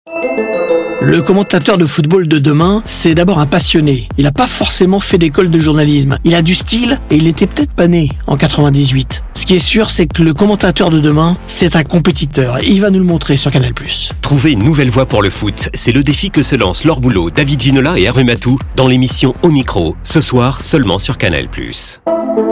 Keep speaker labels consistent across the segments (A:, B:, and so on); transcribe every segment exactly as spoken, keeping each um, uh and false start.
A: Le commentateur de football de demain, c'est d'abord un passionné. Il n'a pas forcément fait d'école de journalisme. Il a du style et il était peut-être pas né en quatre-vingt-dix-huit. Ce qui est sûr, c'est que le commentateur de demain, c'est un compétiteur. Et il va nous le montrer sur Canal plus.
B: Trouver une nouvelle voie pour le foot, c'est le défi que se lancent Laure Boulot, David Ginola et Hervé Matou dans l'émission Au Micro, ce soir seulement sur Canal plus.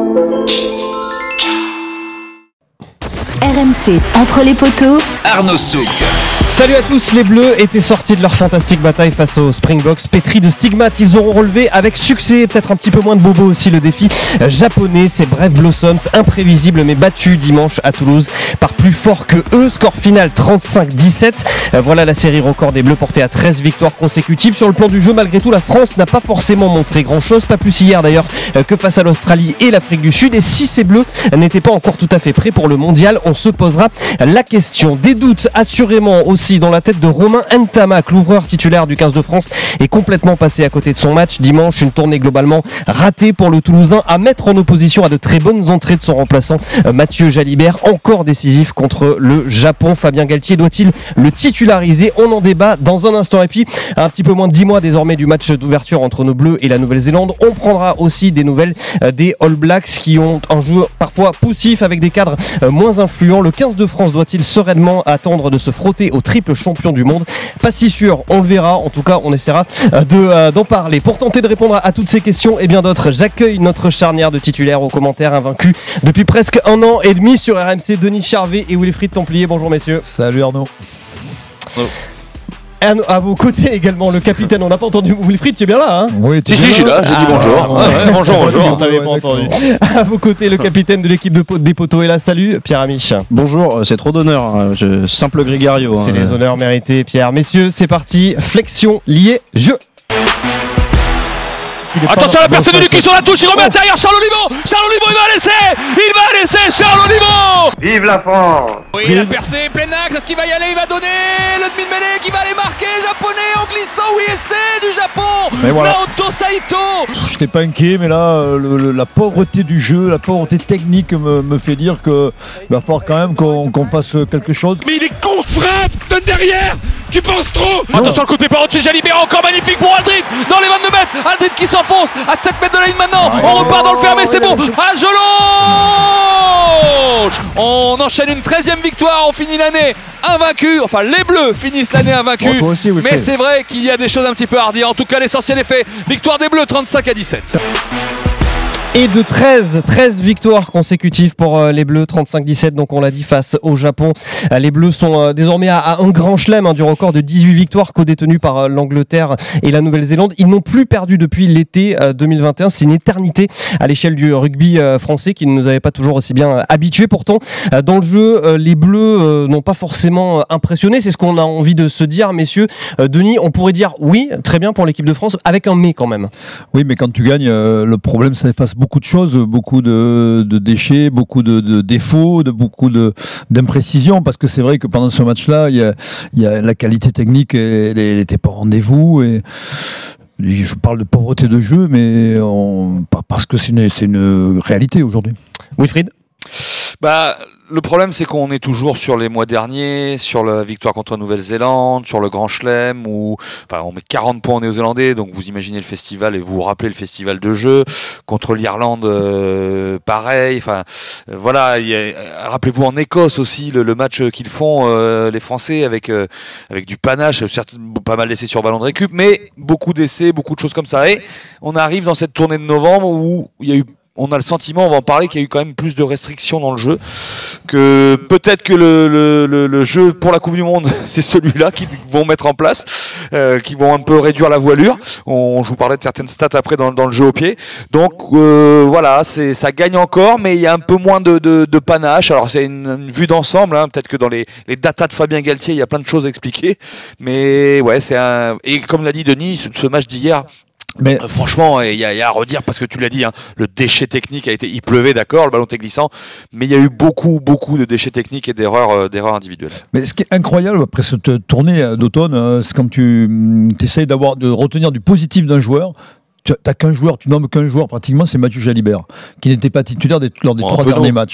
C: R M C, entre les poteaux,
D: Arnaud Souk.
E: Salut à tous, les Bleus étaient sortis de leur fantastique bataille face aux Springboks, pétris de stigmates. Ils auront relevé avec succès, peut-être un petit peu moins de bobo aussi, le défi japonais. Ces Brave Blossoms, imprévisibles mais battus dimanche à Toulouse par plus fort que eux. Score final trente-cinq dix-sept. Voilà la série record des Bleus portée à treize victoires consécutives. Sur le plan du jeu, malgré tout, la France n'a pas forcément montré grand-chose, pas plus hier d'ailleurs que face à l'Australie et l'Afrique du Sud. Et si ces Bleus n'étaient pas encore tout à fait prêts pour le mondial, on se posera la question. Des doutes assurément aussi dans la tête de Romain Ntamak, l'ouvreur titulaire du quinze de France, est complètement passé à côté de son match dimanche. Une tournée globalement ratée pour le Toulousain, à mettre en opposition à de très bonnes entrées de son remplaçant Mathieu Jalibert, encore décisif contre le Japon. Fabien Galtier doit-il le titulariser? On en débat dans un instant. Et puis un petit peu moins de dix mois désormais du match d'ouverture entre nos Bleus et la Nouvelle-Zélande. On prendra aussi des nouvelles des All Blacks qui ont un jeu parfois poussif avec des cadres moins influents. Le quinze de France doit-il sereinement attendre de se frotter au triple champion du monde? Pas si sûr, on le verra. En tout cas, on essaiera de, euh, d'en parler. Pour tenter de répondre à, à toutes ces questions et bien d'autres, j'accueille notre charnière de titulaires aux commentaires, invaincu depuis presque un an et demi sur R M C, Denis Charvet et Wilfried Templier. Bonjour messieurs.
F: Salut Arnaud. Oh.
E: À vos côtés également le capitaine, on n'a pas entendu Wilfried, tu es bien là hein?
F: Oui,
D: si si je suis là, j'ai ah, dit bonjour. Ah, ouais, ouais, bonjour, bonjour.
E: On t'avait pas entendu. À vos côtés le capitaine de l'équipe de des poteaux est là, salut Pierre Amiche.
G: Bonjour, c'est trop d'honneur, je, simple Grégario.
E: C'est
G: hein.
E: les honneurs mérités Pierre. Messieurs, c'est parti, flexion, lié, jeu.
D: Attention à la percée de Lucu sur la touche, il remet à l'intérieur Charles Olivon. Charles Olivon, il va laisser, il va laisser Charles Olivon.
H: Vive la France.
D: Oui, la percée, plein axe, est-ce qu'il va y aller? Il va donner le demi-mêlée qui va aller marquer, japonais en glissant, oui, essai du Japon.
F: Voilà.
D: Naoto Saito.
F: Je n'étais pas inquiet, mais là, le, le, la pauvreté du jeu, la pauvreté technique me, me fait dire qu'il va falloir quand même qu'on, qu'on fasse quelque chose.
D: Mais il est con, frappe de derrière. Tu penses trop. Non. Attention, le côté par au-dessus, Jalibert, encore magnifique pour Aldrit, dans les vingt-deux mètres, Aldrit qui s'enfonce à sept mètres de la ligne maintenant, ouais, on repart dans le fermé, c'est bon, à Jelonge. On enchaîne une treizième victoire, on finit l'année invaincu, enfin les Bleus finissent l'année invaincus, bon, aussi, oui, mais c'est vrai qu'il y a des choses un petit peu hardies, en tout cas l'essentiel est fait, victoire des Bleus trente-cinq à dix-sept.
E: Et de treize, treize victoires consécutives pour les Bleus, trente-cinq dix-sept, donc on l'a dit, face au Japon. Les Bleus sont désormais à un grand chelem hein, du record de dix-huit victoires co-détenues par l'Angleterre et la Nouvelle-Zélande. Ils n'ont plus perdu depuis l'été deux mille vingt et un, c'est une éternité à l'échelle du rugby français qui ne nous avait pas toujours aussi bien habitués. Pourtant, dans le jeu, les Bleus n'ont pas forcément impressionné, c'est ce qu'on a envie de se dire, messieurs. Denis, on pourrait dire oui, très bien pour l'équipe de France, avec un mais quand même.
F: Oui, mais quand tu gagnes, le problème, ça efface beaucoup de choses, beaucoup de, de déchets, beaucoup de, de défauts, de, beaucoup de, d'imprécisions, parce que c'est vrai que pendant ce match-là, il y a, il y a la qualité technique, elle n'était pas au rendez-vous, et je parle de pauvreté de jeu, mais on, parce que c'est une, c'est une réalité aujourd'hui.
E: Wilfried ?
D: Bah, le problème, c'est qu'on est toujours sur les mois derniers, sur la victoire contre la Nouvelle-Zélande, sur le Grand Chelem, où enfin, on met quarante points aux Néo-Zélandais, donc vous imaginez le festival et vous vous rappelez le festival de jeu. Contre l'Irlande, euh, pareil. Enfin, euh, voilà. Y a, rappelez-vous en Écosse aussi le, le match qu'ils font euh, les Français avec euh, avec du panache, certes pas mal d'essais sur ballon de récup, mais beaucoup d'essais, beaucoup de choses comme ça. Et on arrive dans cette tournée de novembre où il y a eu on a le sentiment, on va en parler, qu'il y a eu quand même plus de restrictions dans le jeu, que peut-être que le, le, le, le jeu pour la Coupe du Monde, c'est celui-là qu'ils vont mettre en place, euh, qui vont un peu réduire la voilure. On, je vous parlais de certaines stats après dans, dans le jeu au pied. Donc euh, voilà, c'est, ça gagne encore, mais il y a un peu moins de, de, de panache. Alors c'est une, une vue d'ensemble, hein. Peut-être que dans les, les datas de Fabien Galtier, il y a plein de choses à expliquer. Mais ouais, c'est un... Et comme l'a dit Denis, ce, ce match d'hier... Mais euh, franchement, il y, y a à redire parce que tu l'as dit, hein, le déchet technique a été, il pleuvait, d'accord, le ballon était glissant, mais il y a eu beaucoup, beaucoup de déchets techniques et d'erreurs, euh, d'erreurs individuelles.
F: Mais ce qui est incroyable après cette tournée d'automne, euh, c'est quand tu essayes d'avoir, de retenir du positif d'un joueur. Tu n'as qu'un joueur, tu nommes qu'un joueur pratiquement, c'est Mathieu Jalibert, qui n'était pas titulaire des, lors des bon, trois derniers match.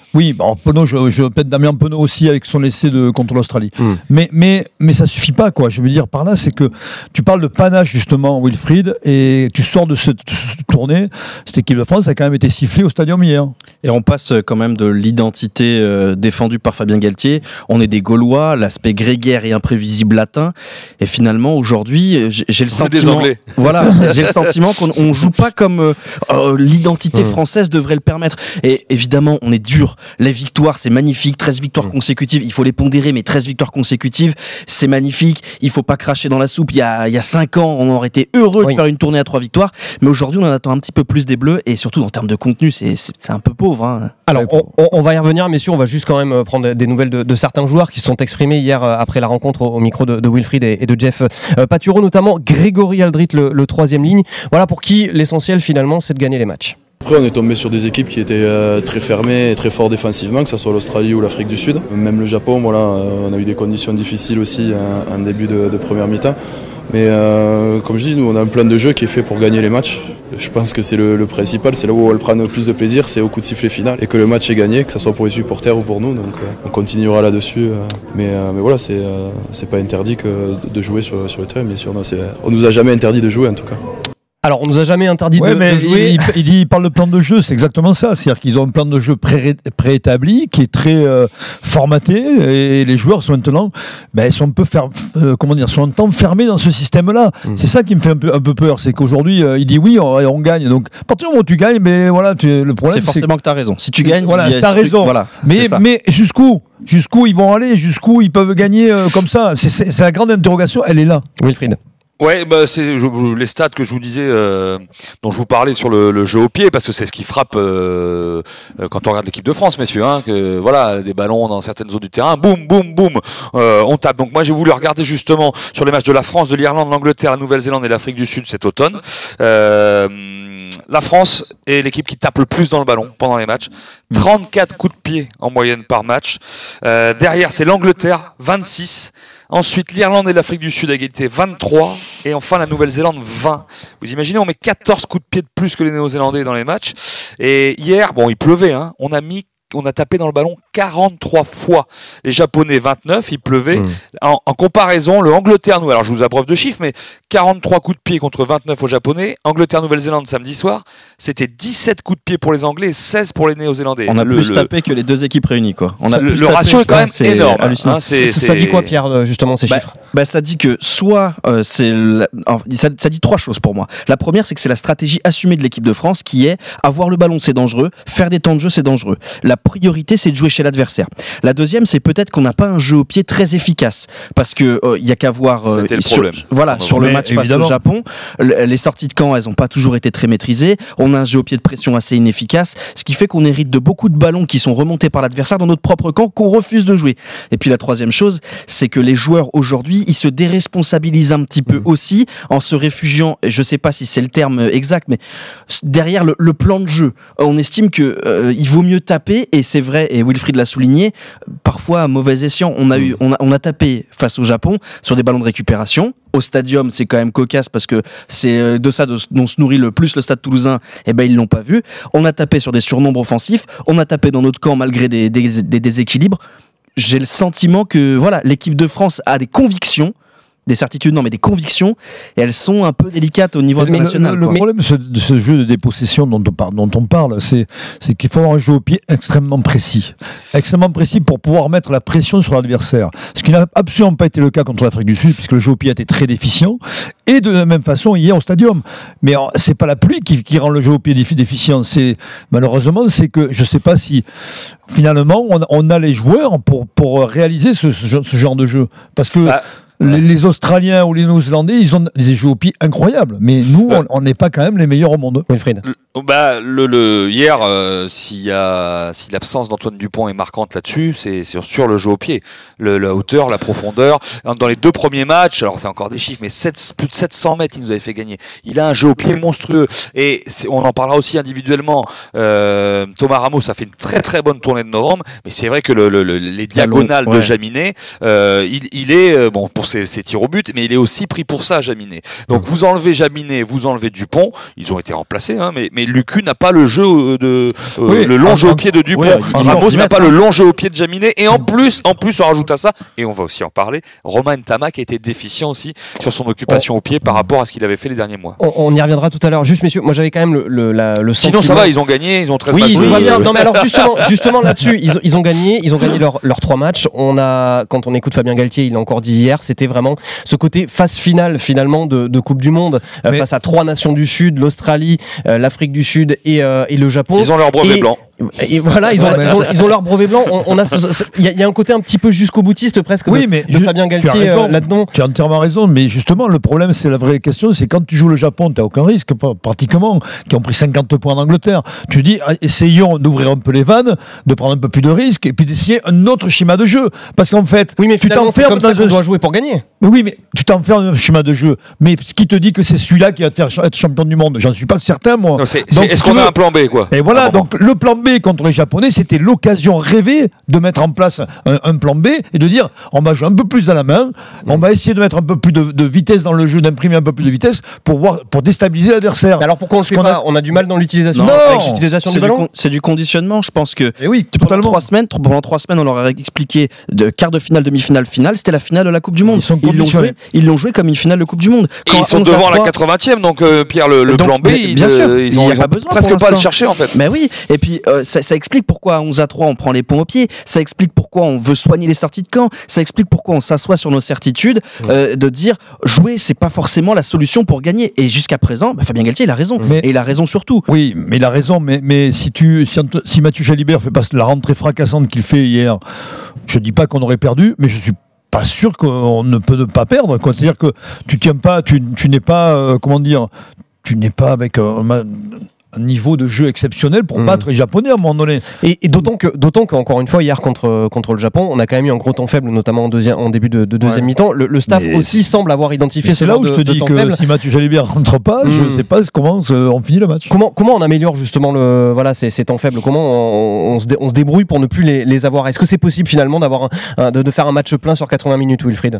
F: Oui, bon, Penaud, je, je répète Damien Penaud aussi avec son essai de contre l'Australie. Mm. Mais, mais, mais ça suffit pas, quoi. Je veux dire par là, c'est que tu parles de panache justement, Wilfried, et tu sors de cette, cette tournée. Cette équipe de France a quand même été sifflée au Stadium hier.
G: Et on passe quand même de l'identité euh, défendue par Fabien Galtier. On est des Gaulois, l'aspect grégaire et imprévisible latin. Et finalement, aujourd'hui, j'ai, j'ai le
D: on
G: sentiment.
D: Des Anglais.
G: Voilà, j'ai le sentiment qu'on on joue pas comme euh, euh, l'identité mm. française devrait le permettre. Et évidemment, on est dur. Les victoires, c'est magnifique. treize victoires mmh. consécutives, il faut les pondérer, mais treize victoires consécutives, c'est magnifique. Il faut pas cracher dans la soupe. Il y a, il y a cinq ans, on aurait été heureux oui. de faire une tournée à trois victoires. Mais aujourd'hui, on en attend un petit peu plus des Bleus. Et surtout, en termes de contenu, c'est, c'est, c'est un peu pauvre. Hein.
E: Alors, on, on va y revenir, messieurs. On va juste quand même prendre des nouvelles de, de certains joueurs qui se sont exprimés hier après la rencontre au, au micro de, de Wilfried et, et de Jeff euh, Patureau, notamment Grégory Aldrit, le, le troisième ligne. Voilà, pour qui l'essentiel, finalement, c'est de gagner les matchs.
H: Après, on est tombé sur des équipes qui étaient euh, très fermées et très fortes défensivement, que ce soit l'Australie ou l'Afrique du Sud. Même le Japon, voilà, euh, on a eu des conditions difficiles aussi en, en début de, de première mi-temps. Mais euh, comme je dis, nous, on a un plan de jeu qui est fait pour gagner les matchs. Je pense que c'est le, le principal, c'est là où on prend le plus de plaisir, c'est au coup de sifflet final. Et que le match est gagné, que ce soit pour les supporters ou pour nous. Donc euh, on continuera là-dessus. Euh, mais, euh, mais voilà, c'est, euh, c'est pas interdit que de jouer sur, sur le terrain, bien sûr. Non, c'est, on nous a jamais interdit de jouer en tout cas.
E: Alors, on nous a jamais interdit
F: ouais,
E: de,
F: mais
E: de jouer.
F: Il, il, il parle de plan de jeu, c'est exactement ça. C'est-à-dire qu'ils ont un plan de jeu pré- préétabli, qui est très euh, formaté, et les joueurs sont maintenant, ben, sont un peu fer- euh, comment dire, sont enfermés dans ce système-là. Mmh. C'est ça qui me fait un peu, un peu peur, c'est qu'aujourd'hui, euh, il dit oui, on, on gagne. Donc, à partir du moment où tu gagnes, mais voilà, tu, le problème,
G: c'est forcément
F: c'est
G: que tu as raison. Si tu gagnes,
F: voilà,
G: tu
F: as raison.
G: Voilà,
F: mais, mais jusqu'où, jusqu'où ils vont aller, jusqu'où ils peuvent gagner euh, comme ça. C'est, c'est, c'est la grande interrogation. Elle est là.
E: Wilfried.
D: Ouais, bah c'est je, je, les stats que je vous disais, euh, dont je vous parlais sur le, le jeu au pied, parce que c'est ce qui frappe euh, quand on regarde l'équipe de France, messieurs. Hein, que voilà, des ballons dans certaines zones du terrain, boum, boum, boum, euh, on tape. Donc moi, j'ai voulu regarder justement sur les matchs de la France, de l'Irlande, de l'Angleterre, la Nouvelle-Zélande et l'Afrique du Sud cet automne. Euh, la France est l'équipe qui tape le plus dans le ballon pendant les matchs. trente-quatre coups de pied en moyenne par match. Euh, derrière, c'est l'Angleterre, vingt-six. Ensuite, l'Irlande et l'Afrique du Sud à égalité, vingt-trois. Et enfin, la Nouvelle-Zélande, vingt. Vous imaginez, on met quatorze coups de pied de plus que les Néo-Zélandais dans les matchs. Et hier, bon, il pleuvait, hein, on a mis on a tapé dans le ballon quarante-trois fois. Les Japonais, vingt-neuf, il pleuvait. Mmh. En, en comparaison, le Angleterre, nous, alors je vous abreuve de chiffres, mais quarante-trois coups de pied contre vingt-neuf aux Japonais. Angleterre-Nouvelle-Zélande samedi soir, c'était dix-sept coups de pied pour les Anglais et seize pour les Néo-Zélandais.
G: On a
D: le,
G: plus
D: le...
G: tapé que les deux équipes réunies, quoi. On a
D: le,
G: plus
D: le ratio est quand même
G: c'est
D: énorme.
G: Hallucinant.
D: Hein, c'est,
E: c'est,
D: c'est...
E: Ça dit quoi, Pierre, justement, ces
G: bah,
E: chiffres
G: bah, ça dit que soit euh, c'est la... Alors, ça, ça dit trois choses pour moi. La première, c'est que c'est la stratégie assumée de l'équipe de France qui est avoir le ballon, c'est dangereux, faire des temps de jeu, c'est dangereux. La priorité, c'est de jouer chez l'adversaire. La deuxième, c'est peut-être qu'on n'a pas un jeu au pied très efficace parce que il euh, y a qu'à voir euh,
D: C'était le
G: sur,
D: problème.
G: voilà, sur le match face au Japon, les sorties de camp, elles n'ont pas toujours été très maîtrisées. On a un jeu au pied de pression assez inefficace, ce qui fait qu'on hérite de beaucoup de ballons qui sont remontés par l'adversaire dans notre propre camp qu'on refuse de jouer. Et puis la troisième chose, c'est que les joueurs aujourd'hui, ils se déresponsabilisent un petit peu mmh. aussi en se réfugiant, je sais pas si c'est le terme exact, mais derrière le, le plan de jeu. On estime que euh, il vaut mieux taper, et c'est vrai, et Wilfried l'a souligné, parfois à mauvais escient. On a, eu, on a, on a tapé face au Japon sur des ballons de récupération. Au stadium, c'est quand même cocasse parce que c'est de ça dont se nourrit le plus le Stade Toulousain. Eh ben, ils l'ont pas vu. On a tapé sur des surnombres offensifs. On a tapé dans notre camp malgré des, des, des déséquilibres. J'ai le sentiment que voilà, l'équipe de France a des convictions. Des certitudes, non, mais des convictions, et elles sont un peu délicates au niveau
F: mais
G: international.
F: Le, le, le problème de ce, de ce jeu de dépossession dont on parle, dont on parle c'est, c'est qu'il faut avoir un jeu au pied extrêmement précis. Extrêmement précis pour pouvoir mettre la pression sur l'adversaire. Ce qui n'a absolument pas été le cas contre l'Afrique du Sud, puisque le jeu au pied a été très déficient, et de la même façon hier au stadium. Mais alors, c'est pas la pluie qui, qui rend le jeu au pied déficient. C'est, malheureusement, c'est que je sais pas si finalement on, on a les joueurs pour, pour réaliser ce, ce, ce genre de jeu. Parce que. Ah. Les, les Australiens ou les Néo-Zélandais, ils ont des jeux au pied incroyables. Mais nous, ouais. on n'est pas quand même les meilleurs au monde.
E: Wilfried.
D: Le, bah, le, le, hier, euh, s'il y a, si l'absence d'Antoine Dupont est marquante là-dessus, c'est sur, sur le jeu au pied. Le, la hauteur, la profondeur. Dans les deux premiers matchs, alors c'est encore des chiffres, mais sept, plus de sept cents mètres, il nous avait fait gagner. Il a un jeu au pied monstrueux. Et c'est, on en parlera aussi individuellement. Euh, Thomas Ramos a fait une très très bonne tournée de novembre. Mais c'est vrai que le, le, le, les diagonales ouais. de Jaminet, euh, il, il est, bon, pour pour ses, ses tirs au but, mais il est aussi pris pour ça, Jaminet. Donc vous enlevez Jaminet, vous enlevez Dupont, ils ont été remplacés, hein, mais, mais Lucu n'a pas le jeu de euh, oui, le long jeu au pied de Dupont. Oui, Ramos n'a pas le long jeu au pied de Jaminet, et en plus, en plus, on rajoute à ça, et on va aussi en parler, Romain Ntama qui a été déficient aussi sur son occupation on, au pied par rapport à ce qu'il avait fait les derniers mois.
E: On, on y reviendra tout à l'heure. Juste, messieurs, moi j'avais quand même le, le, la, le
D: sentiment. Sinon ça va, ils ont gagné, ils ont très
E: oui,
D: bien joué.
E: Oui, bien. Non mais alors justement, justement là-dessus, ils, ils ont gagné, ils ont gagné leurs leur trois matchs. On a, quand on écoute Fabien Galtier, il l'a encore dit hier, c'était vraiment ce côté phase finale finalement de, de Coupe du Monde euh, face à trois nations du Sud, l'Australie, euh, l'Afrique du Sud et, euh, et le Japon.
D: Ils ont leur brevet et, blanc.
E: Et voilà, ils ont, ils ont, ils ont leur brevet blanc. On, on a, il y, y a un côté un petit peu jusqu'au boutiste presque.
F: Oui,
E: de,
F: mais
E: de
F: je,
E: Fabien Galtier euh, là-dedans.
F: Tu as entièrement raison, mais justement le problème, c'est la vraie question, c'est quand tu joues le Japon, tu n'as aucun risque, pratiquement, qui ont pris cinquante points en Angleterre. Tu dis, essayons d'ouvrir un peu les vannes, de prendre un peu plus de risques, et puis d'essayer un autre schéma de jeu, parce qu'en fait,
E: oui, mais
F: tu
E: t'enfermes comme ça qu'on doit jouer pour gagner.
F: Mais oui, mais tu t'enfermes dans un schéma de jeu. Mais ce qui te dit que c'est celui-là qui va te faire être champion du monde, j'en suis pas certain, moi.
D: Non, c'est, donc, c'est, est-ce qu'on veux... a un plan B, quoi?
F: Et voilà, donc le plan B contre les Japonais, c'était l'occasion rêvée de mettre en place un, un plan B et de dire on va jouer un peu plus à la main, mmh. on va essayer de mettre un peu plus de, de vitesse dans le jeu, d'imprimer un peu plus de vitesse pour voir, pour déstabiliser l'adversaire.
E: Mais alors pourquoi on le fait pas? On a du mal dans l'utilisation,
G: non,
E: avec l'utilisation du ballon.
G: Con, c'est du conditionnement, je pense que.
F: Et oui,
G: pendant trois semaines, pendant trois semaines, on leur a expliqué de quart de finale, demi-finale, finale, c'était la finale de la Coupe du Monde.
F: Ils,
G: ils l'ont joué, ils l'ont joué comme une finale de Coupe du Monde.
D: Et ils sont devant la quatre-vingtième, donc euh, Pierre, le, le donc, plan B,
G: mais, bien sûr,
D: euh, ils,
G: ils
D: ont,
G: ont,
D: ils ont
G: besoin
D: presque pas à le chercher en fait.
G: Mais oui, et puis euh, ça, ça explique pourquoi à onze à trois on prend les points au pied, ça explique pourquoi on veut soigner les sorties de camp, ça explique pourquoi on s'assoit sur nos certitudes, ouais. euh, de dire jouer c'est pas forcément la solution pour gagner. Et jusqu'à présent, bah, Fabien Galtier il a raison, mais, et il a raison surtout.
F: Oui, mais il a raison, mais, mais si, tu, si, si Mathieu Jalibert fait pas la rentrée fracassante qu'il fait hier, je dis pas qu'on aurait perdu, mais je suis pas sûr qu'on ne peut ne pas perdre, quoi. C'est-à-dire que tu tiens pas, tu, tu n'es pas, euh, comment dire, tu n'es pas avec un, un niveau de jeu exceptionnel pour mmh. battre les Japonais à un moment donné.
E: Et, et d'autant que, d'autant qu'encore une fois hier contre contre le Japon, on a quand même eu un gros temps faible, notamment en deuxième, en début de, de deuxième ouais. mi-temps. Le, le staff mais aussi semble avoir identifié.
F: C'est là où de, je te dis que faible. Si Mathieu Jalibert rentre pas, mmh. je ne sais pas comment on finit le match.
E: Comment comment on améliore justement le voilà ces, ces temps faibles? Comment on, on, se dé, on se débrouille pour ne plus les, les avoir? Est-ce que c'est possible finalement d'avoir un, un, de, de faire un match plein sur quatre-vingts minutes, Wilfried?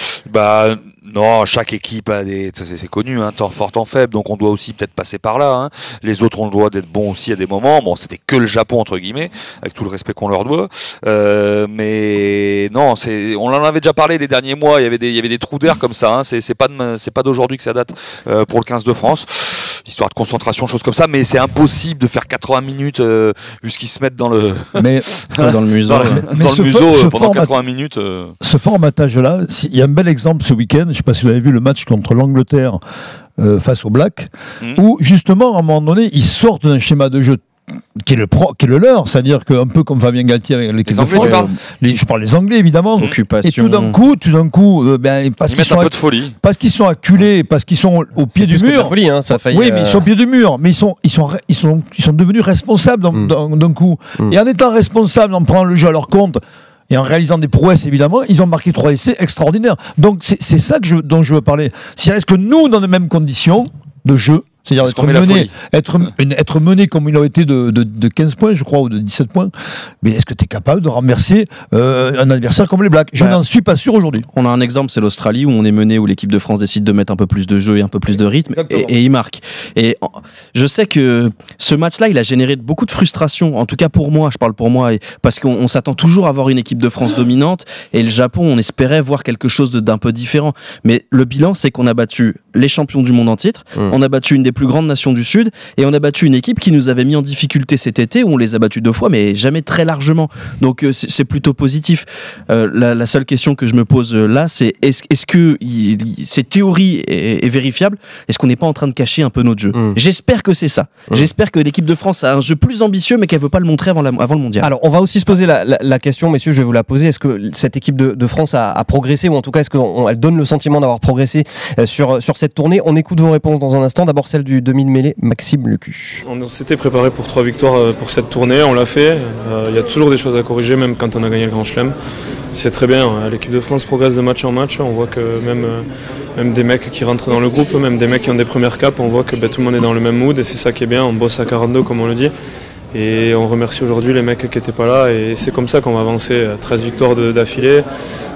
D: Bah non, chaque équipe a des, c'est, c'est connu, hein, temps fort, temps faible, donc on doit aussi peut-être passer par là. Hein. Les autres ont le droit d'être bons aussi à des moments. Bon, c'était que le Japon entre guillemets, avec tout le respect qu'on leur doit. Euh, mais non, c'est, on en avait déjà parlé les derniers mois. Il y avait des, il y avait des trous d'air comme ça. Hein. C'est, c'est pas, de, c'est pas d'aujourd'hui que ça date euh, pour le quinze de France. Histoire de concentration, choses comme ça, mais c'est impossible de faire quatre-vingts minutes euh, vu ce qu'ils se mettent dans le
F: mais,
G: dans le museau,
D: dans, le,
F: mais
D: dans le museau
F: ce
D: pendant
F: format,
D: quatre-vingts minutes. Euh...
F: Ce formatage-là, il y a un bel exemple ce week-end. Je ne sais pas si vous avez vu le match contre l'Angleterre euh, face aux Blacks, mmh. où justement à un moment donné, ils sortent d'un schéma de jeu qui est le pro, qui est le leur, c'est-à-dire qu'un peu comme Fabien Galtier avec l'équipe de France, euh, les, je parle des Anglais évidemment,
G: Occupation.
F: Et tout d'un coup, tout d'un coup, euh, ben, parce
D: ils
F: qu'ils
D: mettent
F: sont
D: un peu de folie,
F: parce qu'ils sont acculés, parce qu'ils sont au pied
E: c'est
F: du mur.
E: Folie, hein, ça faillit,
F: oui,
E: euh...
F: mais ils sont au pied du mur, mais ils sont, ils sont, ils sont, ils sont devenus responsables d'un, mm. d'un, d'un coup. Mm. Et en étant responsables, en prenant le jeu à leur compte. Et en réalisant des prouesses, évidemment, ils ont marqué trois essais extraordinaires. Donc c'est, c'est ça que je, dont je veux parler. Si est-ce que nous, dans les mêmes conditions de jeu, c'est-à-dire être mené, être, être mené comme il a été de, de, de quinze points, je crois, ou de dix-sept points, mais est-ce que tu es capable de renverser euh, un adversaire comme les Blacks? Je ouais. n'en suis pas sûr aujourd'hui.
G: On a un exemple, c'est l'Australie, où on est mené, où l'équipe de France décide de mettre un peu plus de jeu et un peu plus de rythme, et, et il marque. Et je sais que ce match-là, il a généré beaucoup de frustration, en tout cas pour moi, je parle pour moi, parce qu'on on s'attend toujours à avoir une équipe de France dominante, et le Japon, on espérait voir quelque chose de, d'un peu différent. Mais le bilan, c'est qu'on a battu les champions du monde en titre, mmh. on a battu une des plus grandes nations du Sud, et on a battu une équipe qui nous avait mis en difficulté cet été, où on les a battus deux fois, mais jamais très largement. Donc euh, c'est, c'est plutôt positif. Euh, la, la seule question que je me pose euh, là, c'est est-ce, est-ce que il, il, cette théorie est, est vérifiable? Est-ce qu'on n'est pas en train de cacher un peu notre jeu? mmh. J'espère que c'est ça. Mmh. J'espère que l'équipe de France a un jeu plus ambitieux, mais qu'elle veut pas le montrer avant, la, avant le mondial.
E: Alors on va aussi se poser la, la, la question, messieurs, je vais vous la poser. Est-ce que cette équipe de, de France a, a progressé, ou en tout cas est-ce qu'elle donne le sentiment d'avoir progressé euh, sur, sur cette tournée? On écoute vos réponses dans un instant. D'abord celle du demi de mêlée, Maxime Lecu.
I: On s'était préparé pour trois victoires pour cette tournée, on l'a fait. Il euh, y a toujours des choses à corriger, même quand on a gagné le Grand Chelem. C'est très bien, l'équipe de France progresse de match en match. On voit que même, même des mecs qui rentrent dans le groupe, même des mecs qui ont des premières capes, on voit que ben, tout le monde est dans le même mood, et c'est ça qui est bien. On bosse à quarante-deux comme on le dit. Et on remercie aujourd'hui les mecs qui n'étaient pas là, et c'est comme ça qu'on va avancer. treize victoires de, d'affilée,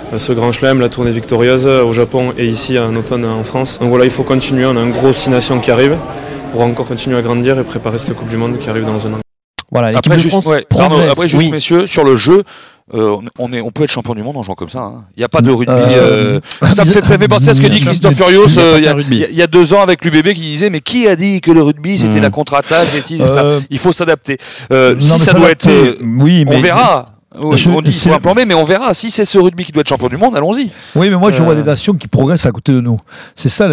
I: ce Grand Chelem, la tournée victorieuse au Japon et ici en automne en France. Donc voilà, il faut continuer, on a une grosse six nations qui arrive pour encore continuer à grandir et préparer cette Coupe du Monde qui arrive dans un an.
E: Voilà, l'équipe
D: après,
E: de
D: juste,
E: France
D: ouais, pardon, après, juste
E: oui.
D: messieurs, sur le jeu, euh, on, est, on peut être champion du monde en jouant comme ça. Il hein. n'y a pas de rugby.
F: Euh,
D: euh, ça, me fait, ça fait penser à ce que dit Christophe Furios il y, y, y a deux ans avec l'U B B qui disait mais qui a dit que le rugby c'était mmh. la contre-attaque et si, c'est euh, ça. Il faut s'adapter. Euh, non, si ça doit être, euh,
F: oui, mais
D: on verra. Oui,
F: je,
D: on dit qu'il faut un plan B, mais on verra. Si c'est ce rugby qui doit être champion du monde, allons-y.
F: Oui, mais moi je euh... vois des nations qui progressent à côté de nous. C'est ça,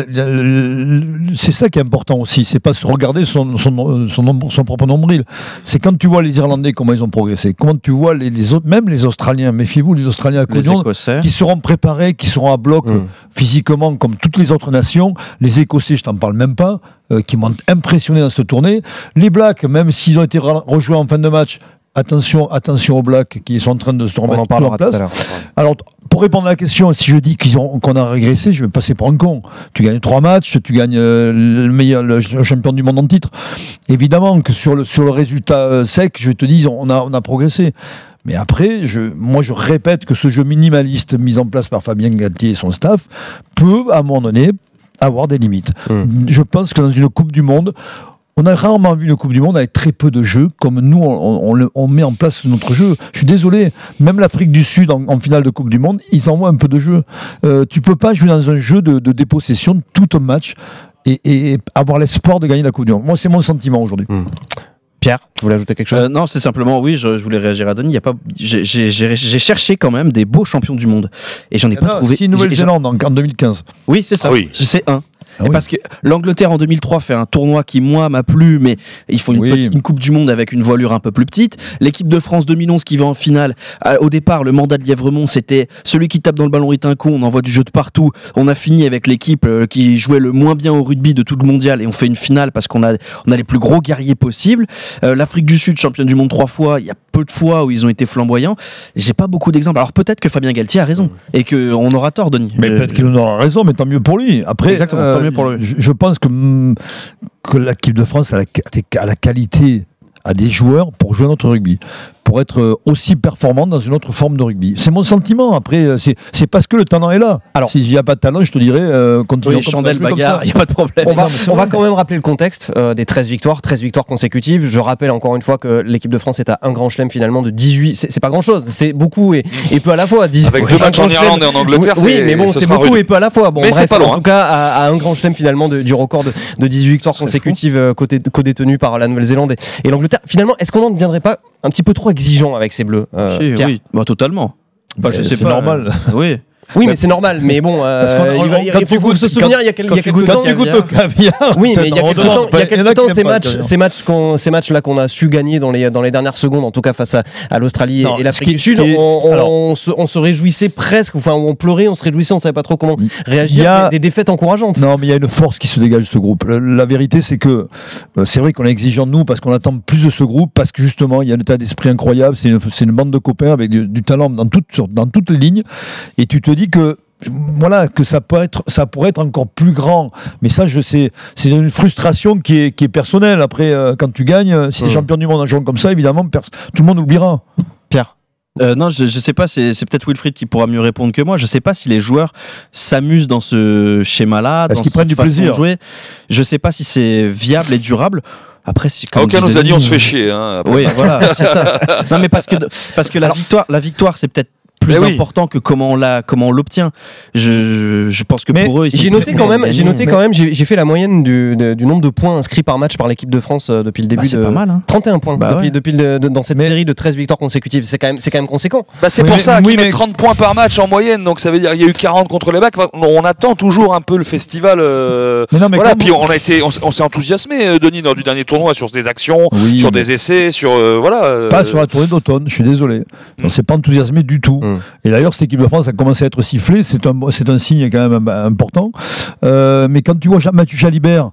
F: c'est ça qui est important aussi. C'est pas se regarder son, son, son, son propre nombril. C'est quand tu vois les Irlandais comment ils ont progressé, comment tu vois les, les autres, même les Australiens. Méfiez-vous, les Australiens à côté de qui seront préparés, qui seront à bloc mmh. physiquement comme toutes les autres nations. Les Écossais, je t'en parle même pas, euh, qui m'ont impressionné dans cette tournée. Les Blacks, même s'ils ont été rejoints en fin de match. Attention, attention aux Blacks qui sont en train de se remettre en, en place. Alors, pour répondre à la question, si je dis qu'ils ont, qu'on a régressé, je vais passer pour un con. Tu gagnes trois matchs, tu gagnes euh, le meilleur, le champion du monde en titre. Évidemment que sur le sur le résultat euh, sec, je te dis, on a on a progressé. Mais après, je, moi, je répète que ce jeu minimaliste mis en place par Fabien Galtier et son staff peut, à un moment donné, avoir des limites. Mmh. Je pense que dans une Coupe du Monde. On a rarement vu une Coupe du Monde avec très peu de jeux, comme nous, on, on, on met en place notre jeu. Je suis désolé, même l'Afrique du Sud, en, en finale de Coupe du Monde, ils envoient un peu de jeu. Euh, tu peux pas jouer dans un jeu de, de dépossession tout un match et, et avoir l'espoir de gagner la Coupe du Monde. Moi, c'est mon sentiment aujourd'hui. Mmh.
E: Pierre, tu voulais ajouter quelque chose ?
G: euh, Non, c'est simplement, oui, je, je voulais réagir à Denis. Il y a pas, j'ai, j'ai, j'ai, j'ai cherché quand même des beaux champions du monde. Et j'en ai pas
F: non,
G: trouvé.
F: Si Nouvelle-Zélande en, en deux mille quinze.
G: Oui, c'est ça. Ah oui. C'est un. Ah oui. Parce que l'Angleterre en deux mille trois fait un tournoi qui moi m'a plu, mais il faut une, oui. petite, une Coupe du Monde avec une voilure un peu plus petite. L'équipe de France deux mille onze qui va en finale, euh, au départ le mandat de Lièvremont c'était celui qui tape dans le ballon est un con, on envoie du jeu de partout. On a fini avec l'équipe euh, qui jouait le moins bien au rugby de tout le mondial et on fait une finale parce qu'on a, on a les plus gros guerriers possibles. Euh, L'Afrique du Sud, championne du monde trois fois, il y a peu de fois où ils ont été flamboyants. J'ai pas beaucoup d'exemples. Alors peut-être que Fabien Galtier a raison et qu'on aura tort, Denis.
F: Mais je... peut-être qu'il aura raison, mais tant mieux pour lui. Après,
G: exactement, euh, tant mieux pour lui.
F: Je, je pense que, que l'équipe de France a la, a la qualité, a des joueurs pour jouer notre rugby, pour être aussi performant dans une autre forme de rugby. C'est mon sentiment. Après, c'est, c'est parce que le talent est là. Alors, s'il n'y a pas de talent, je te dirais, euh, continuons
G: oui, chandelle, bagarre, il n'y a pas de problème.
E: On va, on va quand même rappeler le contexte euh, des treize victoires, treize victoires consécutives. Je rappelle encore une fois que l'équipe de France est à un grand chelem finalement de dix-huit. C'est, c'est pas grand chose, c'est beaucoup et, et peu à la fois. dix,
D: Avec deux matchs en Irlande et en Angleterre,
E: oui, c'est, oui, mais bon, c'est beaucoup rude. Et peu à la fois. Bon,
D: mais
E: bref,
D: c'est pas loin.
E: En tout cas, à, à un grand chelem finalement de, du record de, de dix-huit victoires consécutives euh, co-détenues par la Nouvelle-Zélande et, et l'Angleterre. Finalement, est-ce qu'on n'en deviendrait pas un petit peu trop exigeant avec ces Bleus, euh,
G: si,
E: Pierre ?
G: Oui, bah, totalement.
F: Bah, je sais c'est pas, normal.
G: Euh, oui.
E: Oui, mais c'est normal. Mais bon, euh, il faut, faut se souvenir, il y a, quel, il y a quelques temps,
F: le caviar,
E: oui, mais il y a quelques temps, il y a quelques temps, ces matchs, ces matchs, qu'on, ces matchs-là qu'on a su gagner dans les dans les dernières secondes, en tout cas face à, à l'Australie non, et l'Afrique du Sud, est, on, on, alors, on, se, on se réjouissait presque, enfin, on pleurait, on se réjouissait, on savait pas trop comment réagir. A, des, des défaites encourageantes.
F: Non, mais il y a une force qui se dégage de ce groupe. La, la vérité, c'est que c'est vrai qu'on est exigeant de nous parce qu'on attend plus de ce groupe, parce que justement, il y a un état d'esprit incroyable. C'est une, c'est une bande de copains avec du, du talent dans toutes dans toutes les lignes, et tu te dis que voilà, que ça peut être, ça pourrait être encore plus grand. Mais ça, je sais, c'est une frustration qui est, qui est personnelle. Après, euh, quand tu gagnes, si tu es mmh. champion du monde en jouant comme ça, évidemment, pers- tout le monde oubliera.
G: Pierre. Euh, non, je, je sais pas, c'est, c'est peut-être Wilfried qui pourra mieux répondre que moi. Je sais pas si les joueurs s'amusent dans ce schéma-là,
F: Est-ce
G: dans
F: qu'ils prennent du plaisir
G: de jouer. Je sais pas si c'est viable et durable. Après, si
D: aucun nous a dit on se fait chier. Hein,
G: oui, voilà, c'est ça. Non, mais parce que parce que la Alors, victoire, la victoire, c'est peut-être plus oui. important que comment on l'a, comment on l'obtient. Je, je pense que
E: mais
G: pour eux,
E: j'ai noté quand même, j'ai noté quand même, j'ai, j'ai fait la moyenne du, de, du nombre de points inscrits par match par l'équipe de France euh, depuis le début.
G: Bah, c'est
E: de
G: pas mal, hein.
E: trente et un points
G: bah
E: depuis,
G: ouais.
E: depuis le, de, dans cette mais série de treize victoires consécutives. C'est quand même, c'est quand même conséquent.
D: Bah c'est oui, pour mais, ça oui, qu'ils mais... mettent trente points par match en moyenne. Donc ça veut dire qu'il y a eu quarante contre les Blacks. On attend toujours un peu le festival. Euh... Mais non, mais voilà. Puis on a été, on, on s'est enthousiasmé, Denis, lors du dernier tournoi sur des actions, oui, sur des essais, sur euh, voilà. Euh...
F: Pas sur la tournée d'automne. Je suis désolé. Mm. On s'est pas enthousiasmé du tout. Mm. Et d'ailleurs, c'est l'équipe de France a commencé à être sifflée, c'est un, c'est un signe quand même important. Euh, mais quand tu vois Mathieu Jalibert,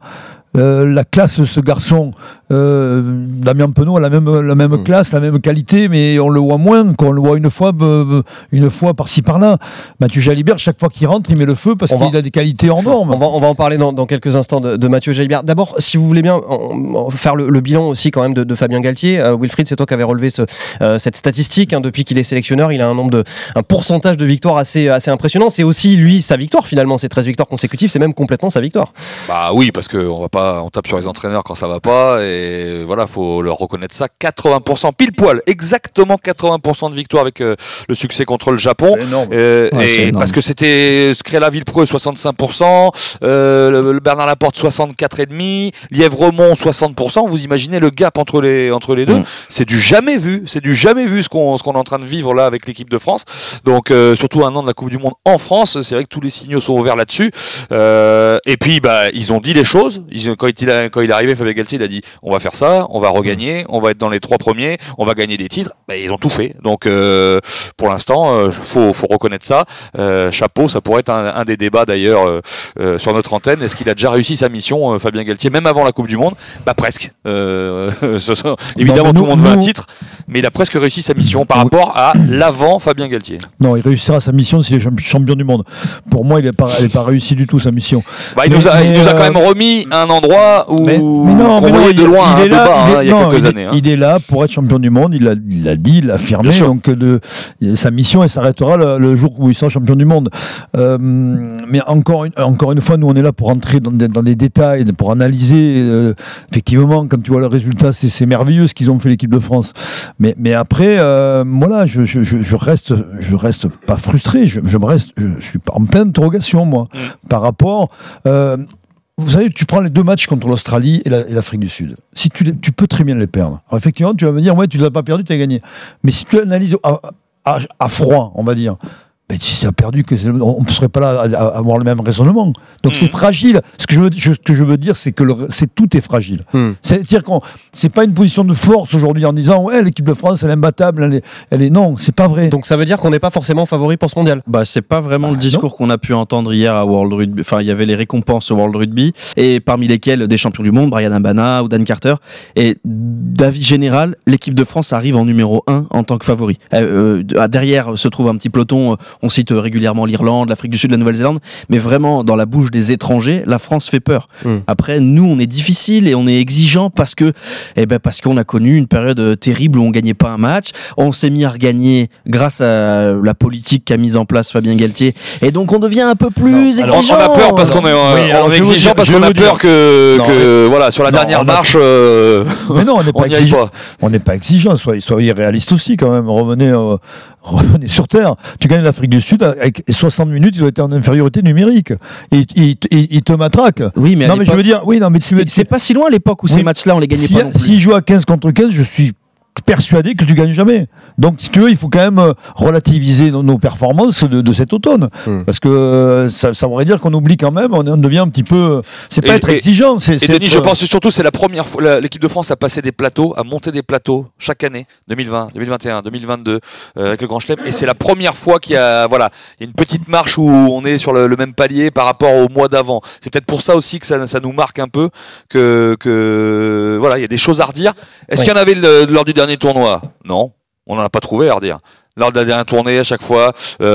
F: euh, la classe de ce garçon. Euh, Damien Penaud a la même, la même mmh. classe, la même qualité, mais on le voit moins, qu'on le voit une fois, euh, une fois par-ci par-là. Mathieu Jalibert, chaque fois qu'il rentre, il met le feu parce on qu'il va, a des qualités hors normes.
E: On va, on va en parler dans, dans quelques instants de, de Mathieu Jalibert. D'abord, si vous voulez bien, on, on faire le, le bilan aussi quand même de, de Fabien Galtier. Euh, Wilfried, c'est toi qui avais relevé ce, euh, cette statistique. Hein, depuis qu'il est sélectionneur, il a un nombre de, un pourcentage de victoires assez, assez impressionnant. C'est aussi lui sa victoire finalement, ces treize victoires consécutives, c'est même complètement sa victoire.
D: Bah oui, parce que on va pas, on tape sur les entraîneurs quand ça va pas, et voilà, faut leur reconnaître ça. quatre-vingts pour cent pile poil, exactement quatre-vingts pour cent de victoire avec euh, le succès contre le Japon.
F: C'est énorme.
D: Euh,
F: ouais,
D: et
F: c'est énorme.
D: Parce que c'était Scrella Villepreux soixante-cinq pour cent, euh, le, le Bernard Laporte soixante-quatre virgule cinq, Lièvremont soixante pour cent. Vous imaginez le gap entre les entre les deux. Mmh. C'est du jamais vu, c'est du jamais vu ce qu'on ce qu'on est en train de vivre là avec l'équipe de France. Donc euh, surtout un an de la Coupe du Monde en France, c'est vrai que tous les signaux sont ouverts là-dessus. Euh, et puis bah ils ont dit les choses. Ils, quand il a, quand il est arrivé, Fabien Galtier, il a dit on va faire ça, on va regagner, on va être dans les trois premiers, on va gagner des titres. Bah, ils ont tout fait. Donc euh, pour l'instant, euh, faut faut reconnaître ça. Euh, chapeau, ça pourrait être un, un des débats d'ailleurs euh, euh, sur notre antenne. Est-ce qu'il a déjà réussi sa mission, euh, Fabien Galtier, même avant la Coupe du Monde? Bah presque. Euh, évidemment, non, tout le monde nous, veut un titre, mais il a presque réussi sa mission par rapport à l'avant Fabien Galtier.
F: Non, il réussira sa mission s'il est champion du monde. Pour moi, il n'est pas, pas réussi du tout sa mission.
D: Bah, il, mais, nous a, il nous a quand même remis un endroit où
F: mais, mais non,
D: on voyait de loin
F: il, il,
D: hein,
F: est là,
D: bas,
F: il, est,
D: hein, il y a
F: non,
D: quelques
F: il
D: années.
F: Est,
D: hein.
F: Il est là pour être champion du monde, il l'a il a dit, il l'a affirmé, donc de, sa mission elle s'arrêtera le, le jour où il sera champion du monde. Euh, mais encore une, encore une fois, nous on est là pour entrer dans des, dans des détails, pour analyser. Euh, effectivement, quand tu vois le résultat, c'est, c'est merveilleux ce qu'ils ont fait l'équipe de France. Mais, mais après, euh, voilà, je, je, je reste, je reste pas frustré, je, je me reste, je, je suis en pleine interrogation moi, mmh. par rapport. Euh, Vous savez, tu prends les deux matchs contre l'Australie et, la, et l'Afrique du Sud. Si tu, tu peux très bien les perdre. Alors effectivement, tu vas me dire, ouais, tu ne l'as pas perdu, tu as gagné. Mais si tu analyses à, à, à froid, on va dire, ben, si tu as perdu, que on ne serait pas là à, à avoir le même raisonnement. Donc mmh. c'est fragile. Ce que je veux, je, ce que je veux dire, c'est que le, c'est, tout est fragile. Mmh. C'est-à-dire qu'on c'est pas une position de force aujourd'hui en disant ouais, l'équipe de France elle est imbattable, elle est, elle est... non, c'est pas vrai.
E: Donc ça veut dire qu'on n'est pas forcément favori pour ce mondial.
G: Bah c'est pas vraiment ah, le discours non. qu'on a pu entendre hier à World Rugby. Enfin il y avait les récompenses au World Rugby et parmi lesquelles des champions du monde, Brian Abana ou Dan Carter. Et d'avis général, l'équipe de France arrive en numéro un en tant que favori. Euh, euh, derrière se trouve un petit peloton. On cite régulièrement l'Irlande, l'Afrique du Sud, la Nouvelle-Zélande, mais vraiment dans la bouche des étrangers, la France fait peur. Mmh. Après, nous, on est difficile et on est exigeant parce que, eh ben, parce qu'on a connu une période terrible où on gagnait pas un match. On s'est mis à regagner grâce à la politique qu'a mise en place Fabien Galtier, et donc on devient un peu plus non. exigeant.
D: Alors, on a peur parce qu'on est, oui, on est exigeant dire, parce qu'on a peur que, non, que mais... voilà, sur la non, dernière marche, euh...
F: mais non, on n'est pas, exige... on n'est pas exigeant. Soyez, soyez réaliste aussi quand même. Revenez. Euh... Revenez sur Terre. Tu gagnes l'Afrique du Sud avec soixante minutes, ils ont été en infériorité numérique. Et ils il te matraquent.
G: Oui, mais
F: non, mais je veux dire, oui, non, mais
G: c'est, c'est pas si loin à l'époque où oui. ces matchs-là, on les gagnait
F: si,
G: pas non plus.
F: S'ils jouent à quinze contre quinze, je suis persuadé que tu gagnes jamais. Donc, si tu veux, il faut quand même relativiser nos, nos performances de, de cet automne. Mmh. Parce que euh, ça, ça voudrait dire qu'on oublie quand même, on, on devient un petit peu... C'est pas et, être et, exigeant. C'est,
D: et
F: c'est
D: Denis,
F: être...
D: je pense que surtout, c'est la première fois... La, l'équipe de France a passé des plateaux, a monté des plateaux chaque année, deux mille vingt, deux mille vingt et un, deux mille vingt-deux, euh, avec le Grand Chelem. Et c'est la première fois qu'il y a, voilà, il y a une petite marche où on est sur le, le même palier par rapport au mois d'avant. C'est peut-être pour ça aussi que ça, ça nous marque un peu, que, que voilà, il y a des choses à redire. Est-ce oui. qu'il y en avait le, lors du dernier tournoi ? Non. On n'en a pas trouvé à redire. Lors de la dernière tournée, à chaque fois,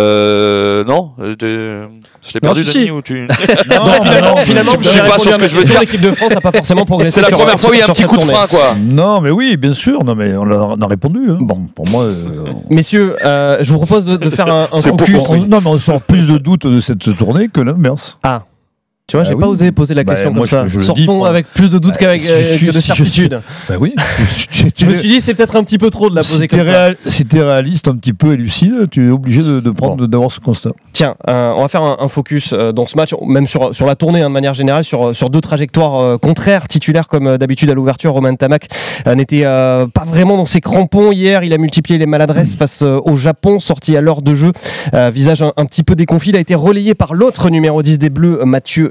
D: euh, non, je t'ai perdu, non, si, Denis, si. Ou tu... non,
E: non, finalement, finalement,
D: je suis pas sur ce que je veux dire.
E: L'équipe de France n'a pas forcément progressé.
D: C'est la
E: sur,
D: première fois où il y a un petit coup de frein, quoi.
F: Non, mais oui, bien sûr. Non, mais on a, on a répondu. Hein. Bon, pour moi. Euh,
E: Messieurs, euh, je vous propose de, de faire un, un focus.
F: On, non, mais on sort plus de doutes de cette tournée que l'inverse.
E: Ah. Tu vois, bah j'ai oui. pas osé poser la question bah, comme ça.
F: Je, je
E: Sortons
F: dis,
E: avec plus de doutes bah, qu'avec
F: si euh,
E: suis, de certitude.
F: Bah oui.
E: Je me suis dit, c'est peut-être un petit peu trop de la poser
F: si
E: comme
F: réal,
E: ça.
F: Si t'es réaliste, un petit peu et lucide, tu es obligé de, de prendre, bon. d'avoir ce constat.
E: Tiens, euh, on va faire un, un focus euh, dans ce match, même sur, sur la tournée hein, de manière générale, sur, sur deux trajectoires euh, contraires, titulaires comme euh, d'habitude à l'ouverture. Romain Tamac euh, n'était euh, pas vraiment dans ses crampons hier. Il a multiplié les maladresses mmh. face euh, au Japon, sorti à l'heure de jeu. Euh, visage un, un petit peu déconfit. Il a été relayé par l'autre numéro dix des Bleus, Mathieu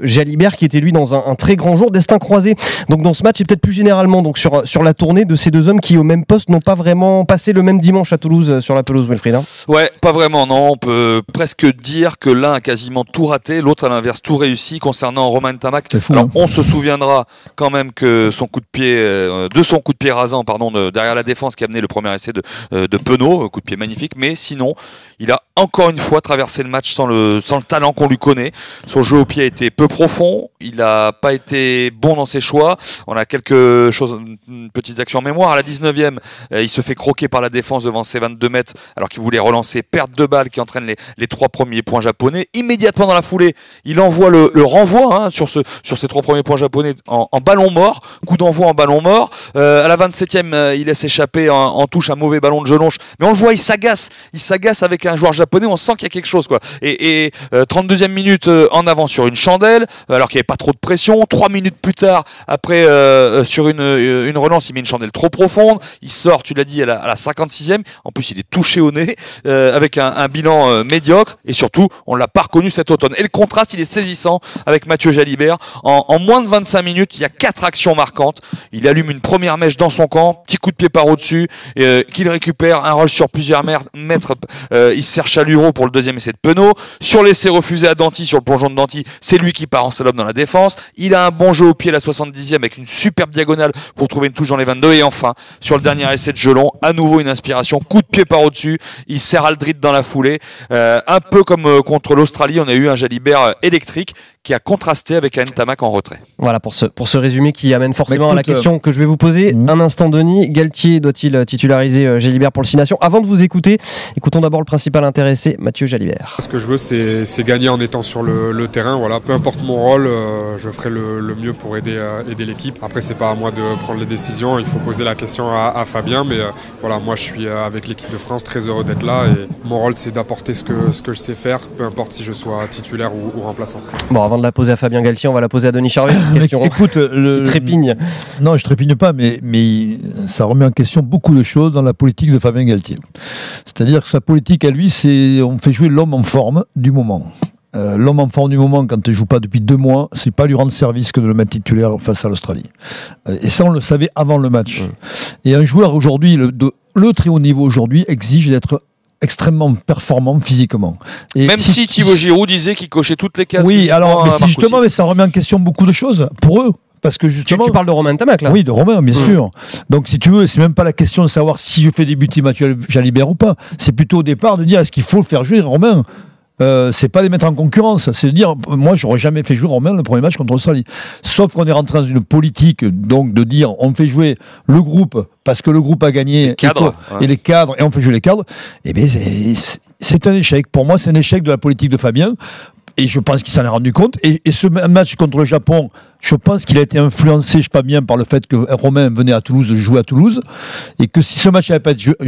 E: Jalibert qui était lui dans un, un très grand jour. Destin croisé donc dans ce match et peut-être plus généralement donc sur, sur la tournée de ces deux hommes qui au même poste n'ont pas vraiment passé le même dimanche à Toulouse sur la pelouse, Wilfried. Hein.
D: Ouais, pas vraiment, non. On peut presque dire que l'un a quasiment tout raté, l'autre à l'inverse tout réussi concernant Romain Ntamak. Alors, on se souviendra quand même que son coup de pied, euh, de son coup de pied rasant, pardon, de, derrière la défense qui a amené le premier essai de, euh, de Penaud, coup de pied magnifique. Mais sinon, il a encore une fois traversé le match sans le, sans le talent qu'on lui connaît. Son jeu au pied a été peu profond. Il n'a pas été bon dans ses choix. On a quelques choses, petites actions en mémoire. À la dix-neuvième, euh, il se fait croquer par la défense devant ses vingt-deux mètres alors qu'il voulait relancer, perte de balle qui entraîne les, les trois premiers points japonais. Immédiatement dans la foulée, il envoie le, le renvoi hein, sur, ce, sur ces trois premiers points japonais en, en ballon mort. Coup d'envoi en ballon mort. Euh, à la vingt-septième, euh, il laisse échapper en, en touche un mauvais ballon de Jelonche. Mais on le voit, il s'agace. Il s'agace avec un joueur japonais. On sent qu'il y a quelque chose, quoi. Et, et euh, trente-deuxième minute euh, en avant sur une chandelle, alors qu'il n'y avait pas trop de pression. Trois minutes plus tard, après euh, sur une, une relance, il met une chandelle trop profonde. Il sort, tu l'as dit, à la, à la cinquante-sixième. En plus, il est touché au nez euh, avec un, un bilan euh, médiocre. Et surtout, on l'a pas reconnu cet automne. Et le contraste, il est saisissant avec Mathieu Jalibert. En, en moins de vingt-cinq minutes, il y a quatre actions marquantes. Il allume une première mèche dans son camp, petit coup de pied par au-dessus, euh, qu'il récupère, un rush sur plusieurs mètres. Euh, il sert Chaluro pour le deuxième essai de Penaud. Sur l'essai refusé à Danty, sur le plongeon de Danty, c'est lui qui part en slalom dans la défense. Il a un bon jeu au pied à la soixante-dixième avec une superbe diagonale pour trouver une touche dans les vingt-deux. Et enfin, sur le dernier essai de Jelon, à nouveau une inspiration, coup de pied par au-dessus. Il sert Aldrit dans la foulée. Euh, un peu comme euh, contre l'Australie, on a eu un Jalibert euh, électrique qui a contrasté avec un Ntamak en retrait.
E: Voilà pour ce, pour ce résumé qui amène forcément écoute, à la question que je vais vous poser. Mmh. Un instant, Denis. Galtier doit-il titulariser euh, Jalibert pour le Six Nations? Avant de vous écouter, écoutons d'abord le principal intéressé, Mathieu Jalibert.
J: Ce que je veux, c'est, c'est gagner en étant sur le, le terrain. Voilà, peu importe mon rôle, euh, je ferai le, le mieux pour aider, euh, aider l'équipe. Après, c'est pas à moi de prendre les décisions. Il faut poser la question à, à Fabien. Mais euh, voilà, moi, je suis euh, avec l'équipe de France très heureux d'être là. Et mon rôle, c'est d'apporter ce que, ce que je sais faire, peu importe si je sois titulaire ou, ou remplaçant.
E: Bon, avant de la poser à Fabien Galtier, on va la poser à Denis Charvet. Question
F: écoute, le,
E: qui trépigne.
F: Non, je trépigne pas, mais, mais ça remet en question beaucoup de choses dans la politique de Fabien Galtier. C'est-à-dire que sa politique à lui, c'est on fait jouer l'homme en forme du moment. Euh, l'homme en forme du moment, quand il ne joue pas depuis deux mois, c'est pas lui rendre service que de le mettre titulaire face à l'Australie. Euh, et ça, on le savait avant le match. Mmh. Et un joueur aujourd'hui, le, de, le très haut niveau aujourd'hui, exige d'être extrêmement performant physiquement.
D: Et Même si, si Thibaut Giroud disait qu'il cochait toutes les cases.
F: Oui, alors, mais si justement, mais ça remet en question beaucoup de choses pour eux. Parce que justement,
E: tu, tu parles de Romain Ntamak là.
F: Oui, de Romain, bien mmh. sûr. Donc si tu veux, c'est même pas la question de savoir si je fais débuter Mathieu Jalibert ou pas. C'est plutôt au départ de dire est-ce qu'il faut faire jouer Romain. Euh, c'est pas les mettre en concurrence, c'est de dire moi j'aurais jamais fait jouer Romain le premier match contre l'Australie. Sauf qu'on est rentré dans une politique donc de dire on fait jouer le groupe parce que le groupe a gagné
D: les cadres,
F: et, ouais. et les cadres et on fait jouer les cadres. Et bien c'est, c'est un échec. Pour moi, c'est un échec de la politique de Fabien. Et je pense qu'il s'en est rendu compte. Et, et ce match contre le Japon, je pense qu'il a été influencé, je sais pas bien, par le fait que Romain venait à Toulouse jouer à Toulouse. Et que si ce match n'avait pas,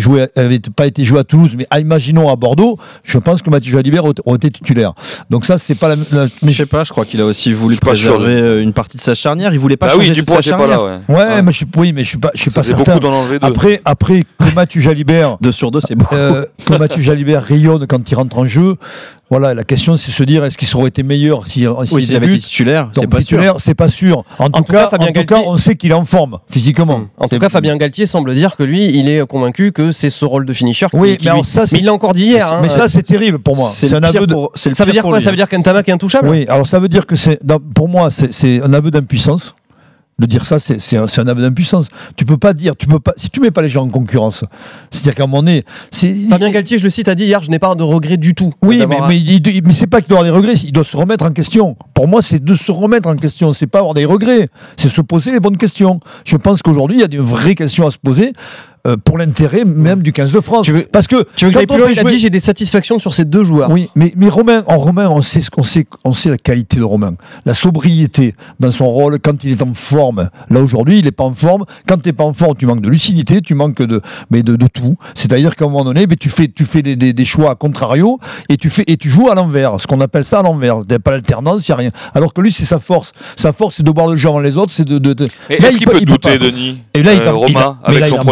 F: pas été joué à Toulouse, mais à, imaginons à Bordeaux, je pense que Mathieu Jalibert aurait été titulaire. Donc ça, c'est pas la. la
G: mais je sais pas, je crois qu'il a aussi voulu préserver de... une partie de sa charnière. Il voulait pas
D: bah
G: changer
D: oui,
G: toute sa charnière.
D: Pas là, ouais.
F: Ouais, ouais. Mais je, oui, mais je suis pas, je suis pas certain. Après, après que Mathieu Jalibert.
G: deux sur deux, c'est bon.
F: Euh, que Mathieu Jalibert rayonne quand il rentre en jeu. Voilà, la question c'est de se dire est-ce qu'il aurait été meilleur si,
G: si oui, s'il avait été titulaire, c'est pas
F: titulaire,
G: sûr.
F: c'est pas sûr. En, en tout, tout cas, cas, Fabien en Galtier... tout cas, on sait qu'il est en forme physiquement.
E: Mmh. En tout cas, Fabien Galtier semble dire que lui, il est convaincu que c'est ce rôle de finisher. Qui,
F: oui,
E: qui
F: mais,
E: lui...
F: ça,
E: mais il l'a encore dit hier.
F: Hein. Mais ça, c'est terrible pour moi.
G: C'est, c'est un aveu de. Pour... C'est
E: ça veut dire quoi? Ça veut dire qu'Ntamak est intouchable?
F: Oui, alors ça veut dire que c'est, pour moi, c'est, c'est un aveu d'impuissance. De dire ça, c'est, c'est, un, c'est un aveu d'impuissance. Tu peux pas dire, tu peux pas, si tu mets pas les gens en concurrence, c'est-à-dire qu'à un moment donné, c'est.
E: Fabien Galtier, je le cite, a dit hier, je n'ai pas de regrets du tout.
F: Oui, mais, mais, il, mais c'est pas qu'il doit avoir des regrets, il doit se remettre en question. Pour moi, c'est de se remettre en question, c'est pas avoir des regrets, c'est se poser les bonnes questions. Je pense qu'aujourd'hui, il y a des vraies questions à se poser. Euh, pour l'intérêt même du quinze de France.
E: Tu veux,
F: parce que
E: tu veux que j'aille plus loin, il a dit j'ai des satisfactions sur ces deux joueurs.
F: Oui, mais, mais Romain, en Romain, on sait ce qu'on sait, on sait la qualité de Romain, la sobriété dans son rôle quand il est en forme. Là aujourd'hui, il n'est pas en forme. Quand tu n'es pas en forme, tu manques de lucidité, tu manques de, mais de, de tout. C'est-à-dire qu'à un moment donné, mais tu fais, tu fais des, des, des choix à contrario et tu fais et tu joues à l'envers. Ce qu'on appelle ça à l'envers. Il n'y a pas d'alternance, il n'y a rien. Alors que lui, c'est sa force. Sa force, c'est de boire le jeu avant les autres. C'est de. de, de...
D: Et est-ce qu'il peut, peut douter, Denis?
F: Et là, il
D: euh, Romain,
F: il a,
D: avec
F: là,
D: son
F: il
D: premier match contre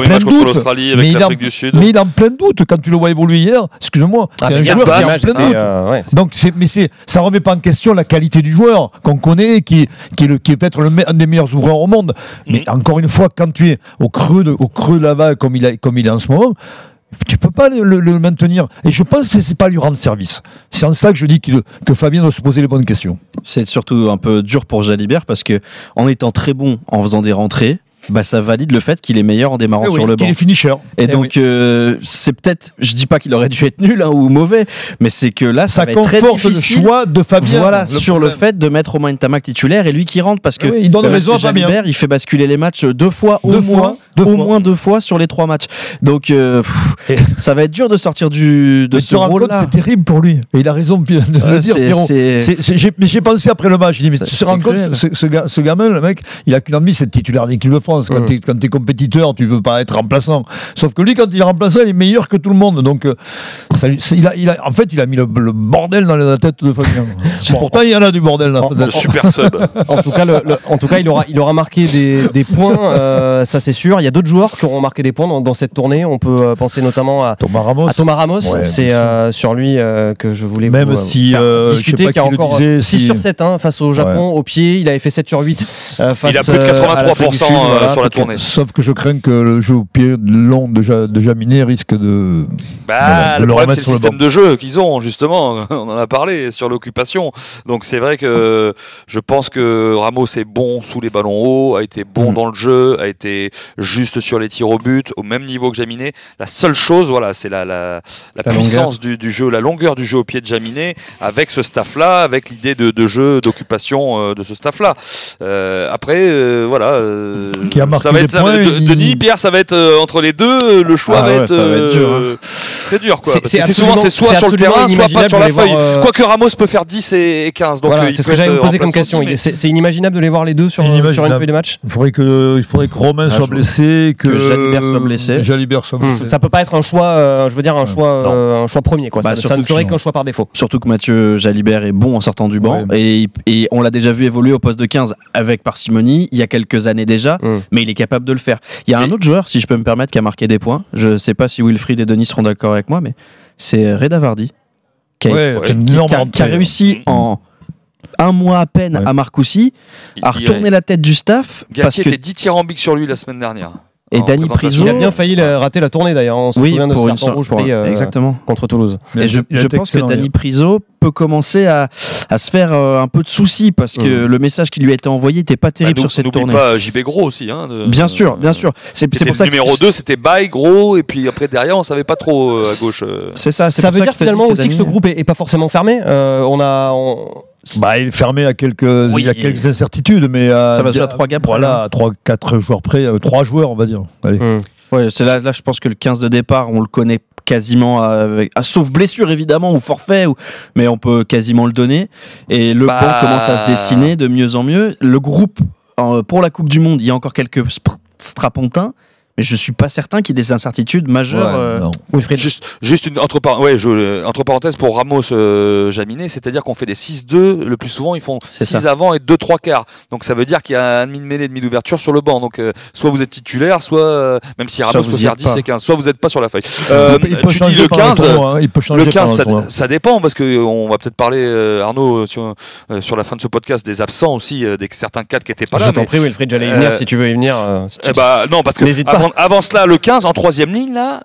F: doute.
D: l'Australie, avec l'Afrique du Sud.
F: Mais il est en plein doute quand tu le vois évoluer hier. Excuse-moi.
E: Ah,
F: c'est un joueur qui est en plein doute. Euh, ouais. Donc, c'est, mais c'est, ça remet pas en question la qualité du joueur qu'on connaît, qui, qui est, le, qui est peut-être le, un des meilleurs ouvreurs au monde. Mais mmh. encore une fois, quand tu es au creux de, au creux de la vague comme il, a, comme il est en ce moment, tu peux pas le, le, le maintenir. Et je pense que c'est pas lui rendre service. C'est en ça que je dis que, que Fabien doit se poser les bonnes questions.
G: C'est surtout un peu dur pour Jalibert parce que en étant très bon en faisant des rentrées, bah ça valide le fait qu'il est meilleur en démarrant
F: eh oui,
G: sur le banc.
F: Il est finisher.
G: Et, et donc
F: oui.
G: euh, c'est peut-être, je dis pas qu'il aurait dû être nul hein, ou mauvais, mais c'est que là ça, ça va être très difficile.
F: Le choix de Fabien.
G: Voilà, le sur problème. Le fait de mettre Romain Ntamak titulaire et lui qui rentre parce que
F: oui, il donne
G: euh,
F: raison à
G: Jalibert,
F: Fabien.
G: il fait basculer les matchs deux fois
F: deux
G: au
F: fois,
G: moins,
F: deux
G: au
F: fois.
G: moins deux fois sur les trois matchs. Donc euh, pff, ça va être dur de sortir du de ce rôle-là.
F: C'est terrible pour lui. Et il a raison de
G: ouais,
F: le dire.
G: C'est,
F: c'est... C'est, j'ai, mais j'ai pensé après le match. Je dis mais tu te rends compte, ce, ce, ce gamin, le mec, il a qu'une envie, c'est de titulaire d'équipe de France. Quand t'es quand t'es compétiteur, tu peux pas être remplaçant. Sauf que lui, quand il est remplaçant, il est meilleur que tout le monde. Donc, euh, ça, il a, il a, en fait, il a mis le, le bordel dans la tête de Fabien. Bon, pourtant, il y en a du bordel dans
D: le super sub.
E: En tout cas, le, le, en tout cas, il aura, il aura marqué des, des points. Euh, ça, c'est sûr. Il y a d'autres joueurs qui auront marqué des points dans, dans cette tournée. On peut euh, penser notamment à
F: Thomas Ramos.
E: À Thomas Ramos.
F: Ouais,
E: c'est euh, sur lui euh, que je voulais
F: même
E: vous,
F: si
E: faire
F: euh,
E: discuter. Qui a encore
F: disait,
E: six
F: si...
E: sur sept hein, face au Japon ouais. au pied. Il avait fait sept sur huit. Euh, face,
D: il a plus de quatre-vingt-trois pour cent
E: Sud,
D: euh,
E: voilà,
D: sur la tournée.
F: Sauf que je crains que le jeu au pied long de, de Jaminet risque de.
D: Bah, de le, le problème, c'est le système le de jeu qu'ils ont, justement. On en a parlé sur l'occupation. Donc, c'est vrai que je pense que Ramos est bon sous les ballons hauts, a été bon mmh. dans le jeu, a été juste sur les tirs au but, au même niveau que Jaminet. La seule chose, voilà, c'est la, la, la, la puissance du, du jeu, la longueur du jeu au pied de Jaminet, avec ce staff-là, avec l'idée de, de jeu, d'occupation euh, de ce staff-là. Euh, après, euh, voilà. Euh,
F: Qui a marqué
D: ça va être,
F: points,
D: ça, de,
F: il...
D: Denis, Pierre, ça va être euh, entre les deux, le choix ah, va, ouais, être, euh, va être dur, hein. très dur. Quoi, c'est, c'est, c'est souvent c'est soit c'est sur le terrain, soit pas sur la feuille. Euh... Quoique Ramos peut faire dix et quinze. Donc
E: voilà,
D: il
E: c'est ce que j'avais posé comme question.
D: Aussi, mais...
E: c'est, c'est inimaginable de les voir les deux sur, sur une feuille de match.
F: Il faudrait que, il faudrait que Romain ah, soit blessé, que,
G: que Jalibert soit blessé.
F: Jalibert soit blessé.
E: Hum, ça peut pas être un choix, euh, je veux dire un choix, euh, un choix premier quoi.
G: Bah,
E: ça, ça ne ferait qu'un choix par défaut.
G: Surtout que Mathieu Jalibert est bon en sortant du banc et, et on l'a déjà vu évoluer au poste de quinze avec parcimonie il y a quelques années déjà, hum. mais il est capable de le faire. Il y a un autre joueur, si je peux me permettre, qui a marqué des points. Je sais pas si Wilfried et Denis seront d'accord avec moi, mais c'est Reda Vardy qui a,
F: ouais,
G: qui, qui, qui, a, qui a réussi en un mois à peine ouais. à Marcoussis à retourner la tête du staff.
D: Gatti était dithyrambique sur lui la semaine dernière.
G: Et Dani Priso,
E: il a bien failli rater la tournée d'ailleurs. On se
G: oui,
E: souvient de
G: pour
E: ce
G: une
E: carton rouge
G: pour
E: pris euh,
G: exactement
E: contre Toulouse.
G: Et je, je pense que Dani Priso peut commencer à, à se faire euh, un peu de soucis parce que mmh. le message qui lui a été envoyé n'était pas terrible bah, nous, sur cette tournée.
D: Pas J B Gros aussi. Hein, de,
G: bien sûr, bien sûr.
D: C'est, c'est pour ça. Le numéro deux, c'était Baye, Gros, et puis après derrière, on savait pas trop euh, à gauche. Euh...
G: C'est ça. C'est
E: ça veut
G: ça
E: dire finalement aussi que ce groupe est, est pas forcément fermé. Euh, on a. On...
F: Bah, il est fermé à quelques, oui, il y a quelques incertitudes, mais
G: ça va jouer à trois gars.
F: Voilà, à trois, quatre joueurs près, trois joueurs, on va dire. Allez.
G: Mmh. Ouais, c'est là, là, je pense que le quinze de départ, on le connaît quasiment, avec, à, sauf blessure évidemment ou forfait, ou, mais on peut quasiment le donner. Et le bah... banc commence à se dessiner de mieux en mieux. Le groupe euh, pour la Coupe du Monde, il y a encore quelques strapontins. Mais je suis pas certain qu'il y ait des incertitudes majeures.
F: Ouais,
G: euh...
D: juste, juste une entre, par... ouais, je, entre parenthèses pour Ramos euh, Jaminet, c'est-à-dire qu'on fait des six deux, le plus souvent ils font six avant et deux trois quarts. Donc ça veut dire qu'il y a un demi de mêlée, demi d'ouverture sur le banc. Donc euh, soit vous êtes titulaire, soit euh, même si Ramos peut faire dix et quinze, soit vous n'êtes pas sur la feuille. Euh, il peut tu dis le quinze, le, tournoi, hein. il peut le quinze ça, ça dépend parce que on va peut-être parler euh, Arnaud sur, euh, sur la fin de ce podcast des absents aussi, euh, des certains cadres qui étaient pas là.
E: Je t'en prie Wilfried, j'allais y venir euh, si tu veux y venir. Euh,
D: eh bah non parce que avant, avant cela le quinze en troisième ligne là,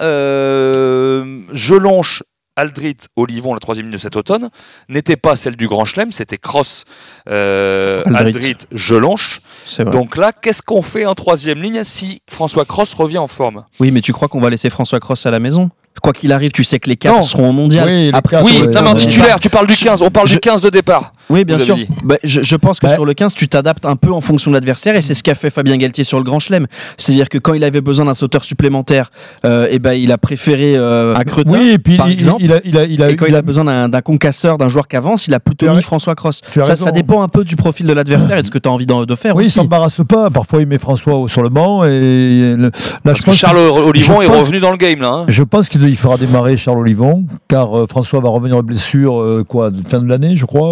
D: euh, Jelonche, Aldrit, Olivon, la troisième ligne de cet automne, n'était pas celle du Grand Chelem, c'était Cross, euh, Aldrit, Aldrit Jelonche. Donc là, qu'est-ce qu'on fait en troisième ligne si François Cross revient en forme ?
G: Oui, mais tu crois qu'on va laisser François Cross à la maison ? Quoi qu'il arrive, tu sais que les quatre seront au mondial.
F: Oui,
G: Après,
D: oui non, mais en titulaire, tu parles du quinze, on parle
G: je...
D: du quinze de départ.
G: Oui, bien sûr. Bah, je, je pense que ouais. sur le quinze, tu t'adaptes un peu en fonction de l'adversaire et c'est ce qu'a fait Fabien Galtier sur le Grand Chelem. C'est-à-dire que quand il avait besoin d'un sauteur supplémentaire, euh, et ben, il a préféré euh, un Cretin,
F: oui, et puis
G: par
F: il,
G: exemple.
F: Il a, il a, il a,
G: et quand il a, il a besoin d'un, d'un concasseur, d'un joueur qui avance, il a plutôt mis François Cross. Ça, ça dépend un peu du profil de l'adversaire et de ce que tu as envie de, de faire.
F: Oui,
G: aussi.
F: il s'embarrasse pas. Parfois, il met François sur le banc. Et le, là,
D: Parce
F: je
D: que
F: pense
D: Charles Olivon est
F: pense,
D: revenu dans le game là. Hein.
F: Je pense qu'il fera démarrer Charles Olivon. Car euh, François va revenir de blessure, euh, quoi, fin de l'année, je crois, ou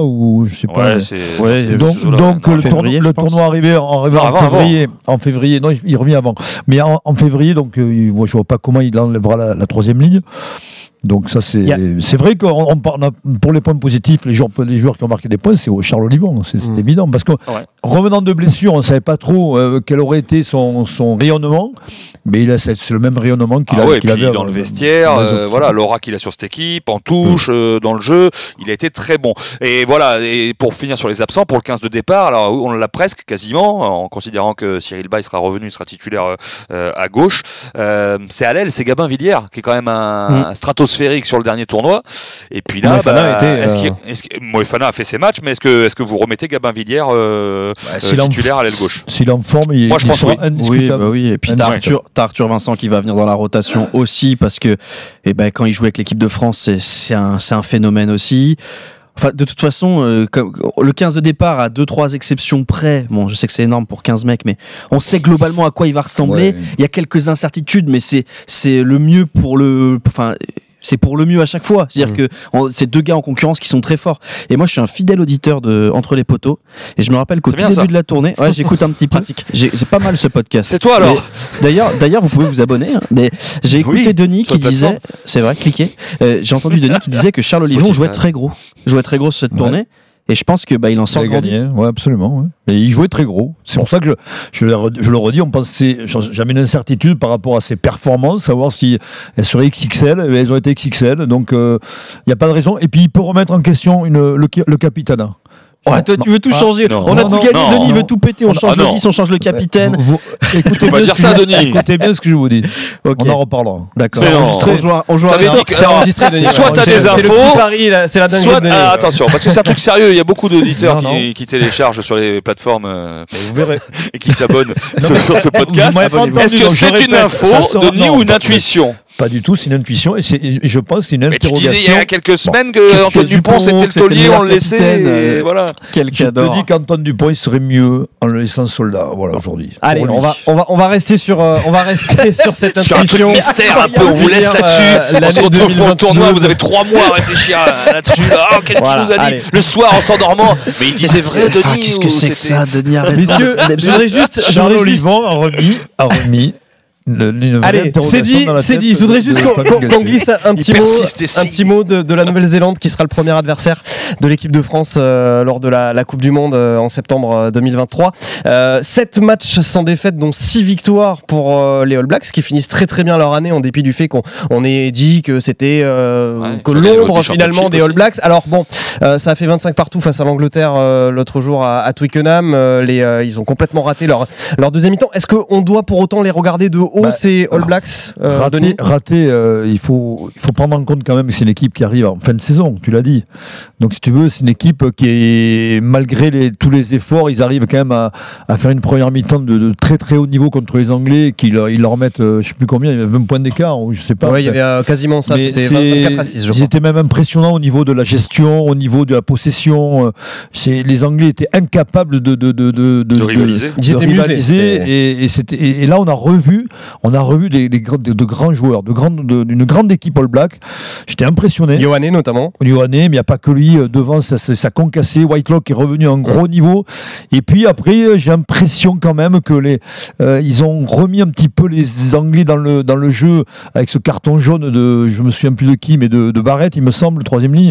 F: je sais pas.
D: Ouais, c'est,
F: ouais,
D: c'est
F: donc, donc le, février, tourno- le tournoi arrivé en, arrivé non, en avant, février. Avant. En février, non, il, il revient avant. Mais en, en février, donc, euh, moi, je vois pas comment il enlèvera la, la troisième ligne. Donc ça c'est yeah. c'est vrai qu'on on, on, pour les points positifs, les joueurs, les joueurs qui ont marqué des points, c'est Charles Olivon, c'est, c'est mmh. évident parce que ouais. revenant de blessure, on ne savait pas trop euh, quel aurait été son, son rayonnement, mais il a, c'est, c'est le même rayonnement qu'il,
D: ah
F: a,
D: ouais,
F: qu'il
D: avait
F: avait
D: dans le vestiaire, euh, voilà l'aura qu'il a sur cette équipe, en touche, mmh. euh, dans le jeu, il a été très bon. Et voilà, et pour finir sur les absents, pour le quinze de départ, alors on l'a presque quasiment, en considérant que Cyril Bay sera revenu, il sera titulaire euh, à gauche. Euh, c'est à l'aile, c'est Gabin Villiers qui est quand même un, mmh. un stratosphérique sur le dernier tournoi. Et puis là, bah, était, euh... est-ce qu'il, est-ce que Moefana a fait ses matchs, mais est-ce que, est-ce que vous remettez Gabin Villiers euh, bah, euh, titulaire f... à l'aile gauche?
F: S'il est en forme, il,
D: moi je
F: il
D: pense oui.
G: Oui, bah oui. Et puis t'as Arthur, t'as Arthur Vincent qui va venir dans la rotation aussi parce que, eh ben quand il joue avec l'équipe de France, c'est, c'est un, c'est un phénomène aussi. Enfin, de toute façon, euh, comme, le quinze de départ, à deux trois exceptions près, bon, je sais que c'est énorme pour quinze mecs, mais on sait globalement à quoi il va ressembler. Ouais. Il y a quelques incertitudes, mais c'est, c'est le mieux pour le, enfin, c'est pour le mieux à chaque fois. C'est-à-dire mmh. que on, c'est deux gars en concurrence qui sont très forts. Et moi, je suis un fidèle auditeur de Entre les poteaux. Et je me rappelle qu'au tout début ça. de la tournée, ouais, j'écoute un petit pratique. J'ai, j'ai pas mal ce podcast.
D: C'est toi alors.
G: Mais, d'ailleurs, d'ailleurs, vous pouvez vous abonner. Hein, mais j'ai écouté oui, Denis qui disait, c'est vrai, cliquez. Euh, j'ai entendu Denis qui disait que Charles Olivon jouait très gros, jouait très gros sur cette ouais. tournée. Et je pense que bah il en sort
F: gagné. Ouais, absolument. Ouais. Et il jouait très gros. C'est pour ça que je, je, le, je le redis. On pensait, j'avais une incertitude par rapport à ses performances, savoir si elles seraient X X L. Elles ont été X X L. Donc il euh, n'y a pas de raison. Et puis il peut remettre en question une, le, le capitana.
G: Ouais, toi, tu veux tout changer. Non, on a non, tout gagné. Non, Denis non. veut tout péter. On change ah, le dix, on change le capitaine.
F: Vous, vous, écoutez,
D: bien dire ça, Denis.
F: Écoutez bien ce que je vous dis. Okay. On en reparlera.
G: D'accord.
F: C'est
G: on joue, on joue
D: dit que, c'est enregistré. Denis. Soit t'as des infos.
G: C'est le petit pari, là, c'est la dingue.
D: Soit, ah, attention, parce que c'est un truc sérieux. Il y a beaucoup d'auditeurs non, qui, qui téléchargent sur les plateformes euh,
F: vous verrez.
D: et qui s'abonnent sur ce podcast. Est-ce que c'est une info, Denis, ou une intuition?
F: Pas du tout, c'est une intuition et, c'est, et je pense que c'est une interrogation. Mais tu disais
D: il y a quelques semaines bon, que Antoine Dupont c'était le taulier, on le laissait. Et voilà.
F: Quel cadeau. Je te dis qu'Antoine Dupont il serait mieux en le laissant soldat. Voilà aujourd'hui.
E: Allez, on va on va on va rester sur euh, on va rester sur cette intuition.
D: Sur un truc mystère un peu. On vous laisse là-dessus. Euh, on se retrouve pour le tournoi. Vous avez trois mois à réfléchir là-dessus. Oh, qu'est-ce voilà, qu'il nous a dit allez. Le soir en s'endormant? Mais il disait vrai, Denis.
G: Qu'est-ce que c'est que ça, Denis?
E: Messieurs, je voudrais juste
F: Charles Olivon a remis a remis. Le,
E: Allez, c'est dit, c'est dit. Je voudrais juste qu'on, qu'on glisse un petit mot, un petit mot de, de la Nouvelle-Zélande qui sera le premier adversaire de l'équipe de France euh, lors de la, la Coupe du Monde euh, en septembre deux mille vingt-trois. Euh, sept matchs sans défaite, dont six victoires pour euh, les All Blacks qui finissent très très bien leur année en dépit du fait qu'on on ait dit que c'était euh, ouais, que l'ombre finalement des All Blacks. Alors bon, euh, ça a fait vingt-cinq partout face à l'Angleterre euh, l'autre jour à, à Twickenham. Euh, les, euh, ils ont complètement raté leur leur deuxième mi-temps. Est-ce qu'on doit pour autant les regarder de haut? Bah, c'est All Blacks euh,
F: raté, raté euh, il, faut, il faut prendre en compte quand même que c'est une équipe qui arrive en fin de saison, tu l'as dit. Donc si tu veux, c'est une équipe qui est, malgré les, tous les efforts, ils arrivent quand même à, à faire une première mi-temps de, de très très haut niveau contre les Anglais, qui leur, ils leur mettent, euh, je sais plus combien, il y avait vingt points d'écart, ou je sais pas.
E: Ouais, il y avait euh, quasiment ça, mais c'était vingt-quatre à six, je crois.
F: Ils étaient même impressionnants au niveau de la gestion, au niveau de la possession. C'est, les Anglais étaient incapables de, de, de, de, de,
D: de rivaliser.
F: De, de rivaliser et, et, c'était, et, et là, on a revu, on a revu des, des, de, de grands joueurs, de grande, de, d'une grande équipe All Black. J'étais impressionné.
E: Ioane notamment.
F: Ioane, mais il n'y a pas que lui. Devant, ça, ça, ça concassé. Whitelock est revenu à un gros ouais. niveau. Et puis après, j'ai l'impression quand même que les, euh, ils ont remis un petit peu les Anglais dans le, dans le jeu avec ce carton jaune de, je me souviens plus de qui, mais de, de Barrett, il me semble, troisième ligne.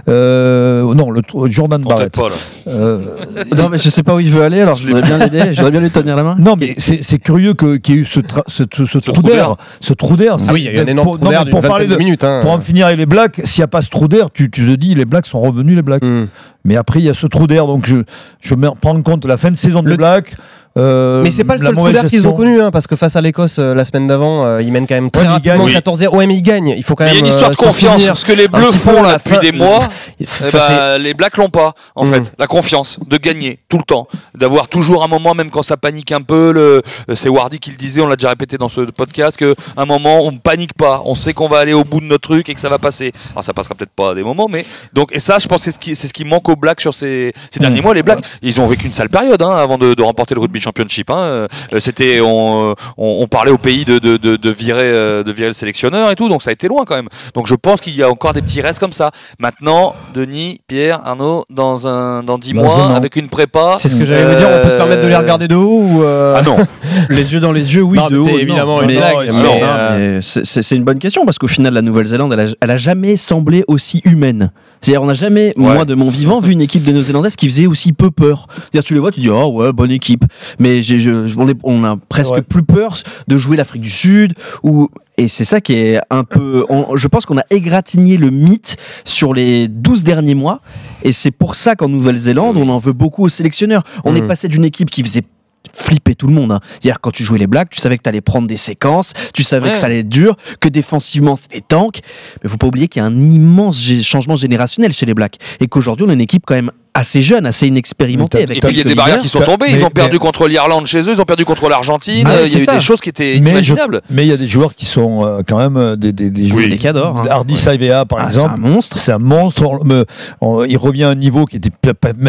F: Euh, non, le Jordan
D: on
F: Barrett.
D: Pas, là.
G: Euh, non, mais je sais pas où il veut aller, alors je voudrais bien l'aider. Je voudrais bien lui tenir la main.
F: Non, mais c'est, c'est curieux que, qu'il y ait eu ce, tra- ce, ce, ce, ce trou d'air. Ce trou d'air.
E: Ah oui, il y a eu un énorme trou d'air d'une vingtaine de minutes. Hein.
F: Pour en finir avec les Blacks, s'il n'y a pas ce trou d'air, tu, tu te dis, les Blacks sont revenus, les Blacks. Mm. Mais après, il y a ce trou d'air, donc je, je me prends en compte la fin de saison de les Blacks. Euh,
E: mais c'est pas le seul trou d'air qu'ils ont connu, hein, parce que face à l'Écosse euh, la semaine d'avant, euh, ils mènent quand même très ouais, rapidement oui. quatorze zéro. Ouais, mais ils gagnent. Il faut quand même.
D: Il y a une histoire de euh, confiance. Ce que les Bleus font là depuis fin, des mois, eh bah, les Blacks l'ont pas. En mmh. fait, la confiance de gagner tout le temps, d'avoir toujours un moment, même quand ça panique un peu. Le, c'est Wardy qui le disait, on l'a déjà répété dans ce podcast, que un moment on panique pas, on sait qu'on va aller au bout de notre truc et que ça va passer. Alors ça passera peut-être pas à des moments, mais donc et ça, je pense que c'est ce qui, c'est ce qui manque aux Blacks sur ces, ces mmh. derniers mois. Les Blacks, ouais. ils ont vécu une sale période hein, avant de, de remporter le rugby Rugby Championship. Hein. C'était, on, on, on parlait au pays de, de, de, de virer, de virer le sélectionneur et tout, donc ça a été loin quand même. Donc je pense qu'il y a encore des petits restes comme ça. Maintenant, Denis, Pierre, Arnaud, dans un, dans dix mois, avec une prépa.
E: C'est ce que j'allais euh... vous dire. On peut se permettre de les regarder de haut ou euh...
D: Ah non.
G: Les yeux dans les yeux, oui,
E: non,
G: de haut.
E: C'est évidemment
G: non,
E: une blague.
G: Mais, mais, euh... c'est, c'est, c'est une bonne question parce qu'au final, la Nouvelle-Zélande, elle a, elle a jamais semblé aussi humaine. C'est-à-dire, on n'a jamais, ouais. moi de mon vivant, vu une équipe de Néo-Zélandaises qui faisait aussi peu peur. C'est-à-dire, tu les vois, tu dis, oh ouais, bonne équipe. Mais j'ai, je, on, est, on a presque ouais. plus peur de jouer l'Afrique du Sud. Ou, et c'est ça qui est un peu. On, je pense qu'on a égratigné le mythe sur les douze derniers mois. Et c'est pour ça qu'en Nouvelle-Zélande, on en veut beaucoup aux sélectionneurs. On mmh. est passé d'une équipe qui faisait flipper tout le monde. Hein. Hier, quand tu jouais les Blacks, tu savais que tu allais prendre des séquences, tu savais ouais. que ça allait être dur, que défensivement c'était des tanks. Mais il faut pas oublier qu'il y a un immense g- changement générationnel chez les Blacks et qu'aujourd'hui on a une équipe quand même assez jeune, assez inexpérimentée.
D: Et puis il y a des barrières qui sont tombées. Ils mais, ont perdu mais... contre l'Irlande chez eux, ils ont perdu contre l'Argentine. Ah, il y a eu ça. Des choses qui étaient
F: mais
D: inimaginables.
F: Je... Mais il y a des joueurs qui sont euh, quand même des, des, des joueurs.
G: Oui, des cadors. Hein.
F: Hardy ouais. Saivea par ah, exemple.
G: C'est un monstre.
F: C'est un monstre. On, on, on, il revient à un niveau qui était.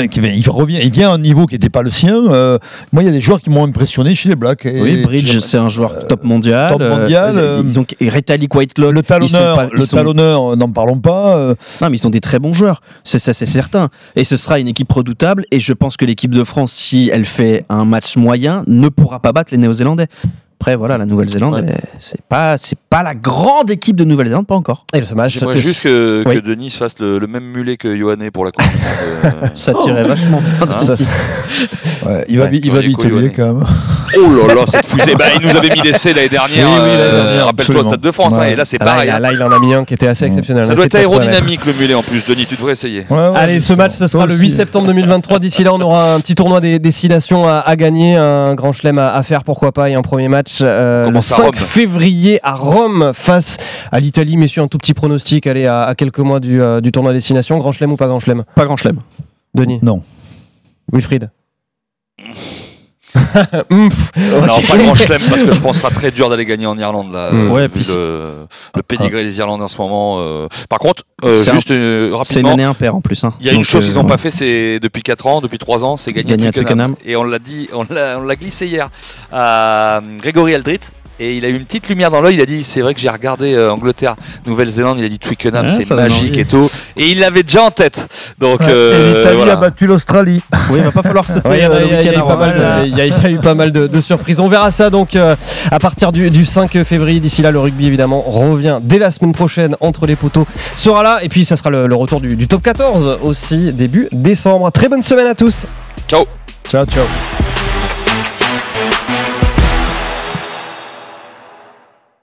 F: Il revient. Il vient à un niveau qui n'était pas le sien. Euh, moi, il y a des joueurs qui m'ont impressionné chez les Blacks. Et,
G: oui, Bridge, c'est un joueur euh, top mondial.
F: Top mondial.
G: Euh, ils ont Retallick Whitecloud.
F: Le talonneur, le sont... talonneur, n'en parlons pas. Euh...
G: Non, mais ils sont des très bons joueurs. C'est ça, c'est certain. Et ce sera une équipe redoutable. Et je pense que l'équipe de France, si elle fait un match moyen, ne pourra pas battre les Néo-Zélandais. Après, voilà, la Nouvelle-Zélande, ouais. elle, c'est pas, c'est pas la grande équipe de Nouvelle-Zélande, pas encore.
D: Et ce match, j'aimerais juste que, oui. que Denis fasse le, le même mulet que Yohanné pour la Coupe du Monde. Euh...
G: Ça tirait vachement.
D: Hein
F: ça, ça... Ouais, il va, ouais, il va vite lui quand même.
D: Oh là là, cette fusée. Bah, il nous avait mis l'essai l'année dernière. Oui, oui, l'année dernière. Euh, rappelle-toi au Stade de France. Ouais. Hein, et là, c'est pareil.
E: Là,
D: hein.
E: là, il en a mis un qui était assez exceptionnel.
D: Ça doit être aérodynamique le mulet en plus, Denis. Tu devrais essayer.
E: Ouais, ouais, allez, ce match, ce sera le huit septembre deux mille vingt-trois. D'ici là, on aura un petit tournoi des destinations à, à gagner, un grand chelem à, à faire, pourquoi pas, et un premier match. Euh, cinq février à Rome face à l'Italie. Messieurs, un tout petit pronostic, allez, à, à quelques mois du, euh, du tournoi destination. Grand chelem ou pas grand chelem ?
G: Pas grand chelem.
E: Denis ?
F: Non.
E: Wilfried ?
D: Non, okay. Pas grand chelem parce que je pense que ça sera très dur d'aller gagner en Irlande là, mmh. ouais, vu le, le pédigré ah. des Irlandais en ce moment. Euh. Par contre, euh, juste un, euh, rapidement,
G: c'est une année impaire en plus. Hein.
D: Il y a Donc une chose euh, qu'ils n'ont ouais. pas fait, c'est depuis quatre ans, depuis trois ans, c'est gagner, gagner à Twickenham. Et on l'a dit, on l'a, on l'a glissé hier à Grégory Aldrit. Et il a eu une petite lumière dans l'œil, il a dit, c'est vrai que j'ai regardé euh, Angleterre, Nouvelle-Zélande, il a dit Twickenham, ouais, c'est magique et tout. Et il l'avait déjà en tête. Donc, ouais, euh,
F: et l'Italie
D: voilà.
F: a battu l'Australie.
G: Oui, il va pas falloir se faire.
E: Il y a eu pas mal de, de surprises. On verra ça donc euh, à partir du, du cinq février. D'ici là, le rugby évidemment revient dès la semaine prochaine entre les poteaux. Sera là. Et puis ça sera le, le retour du, du top quatorze aussi début décembre. Très bonne semaine à tous.
D: Ciao.
F: Ciao, ciao.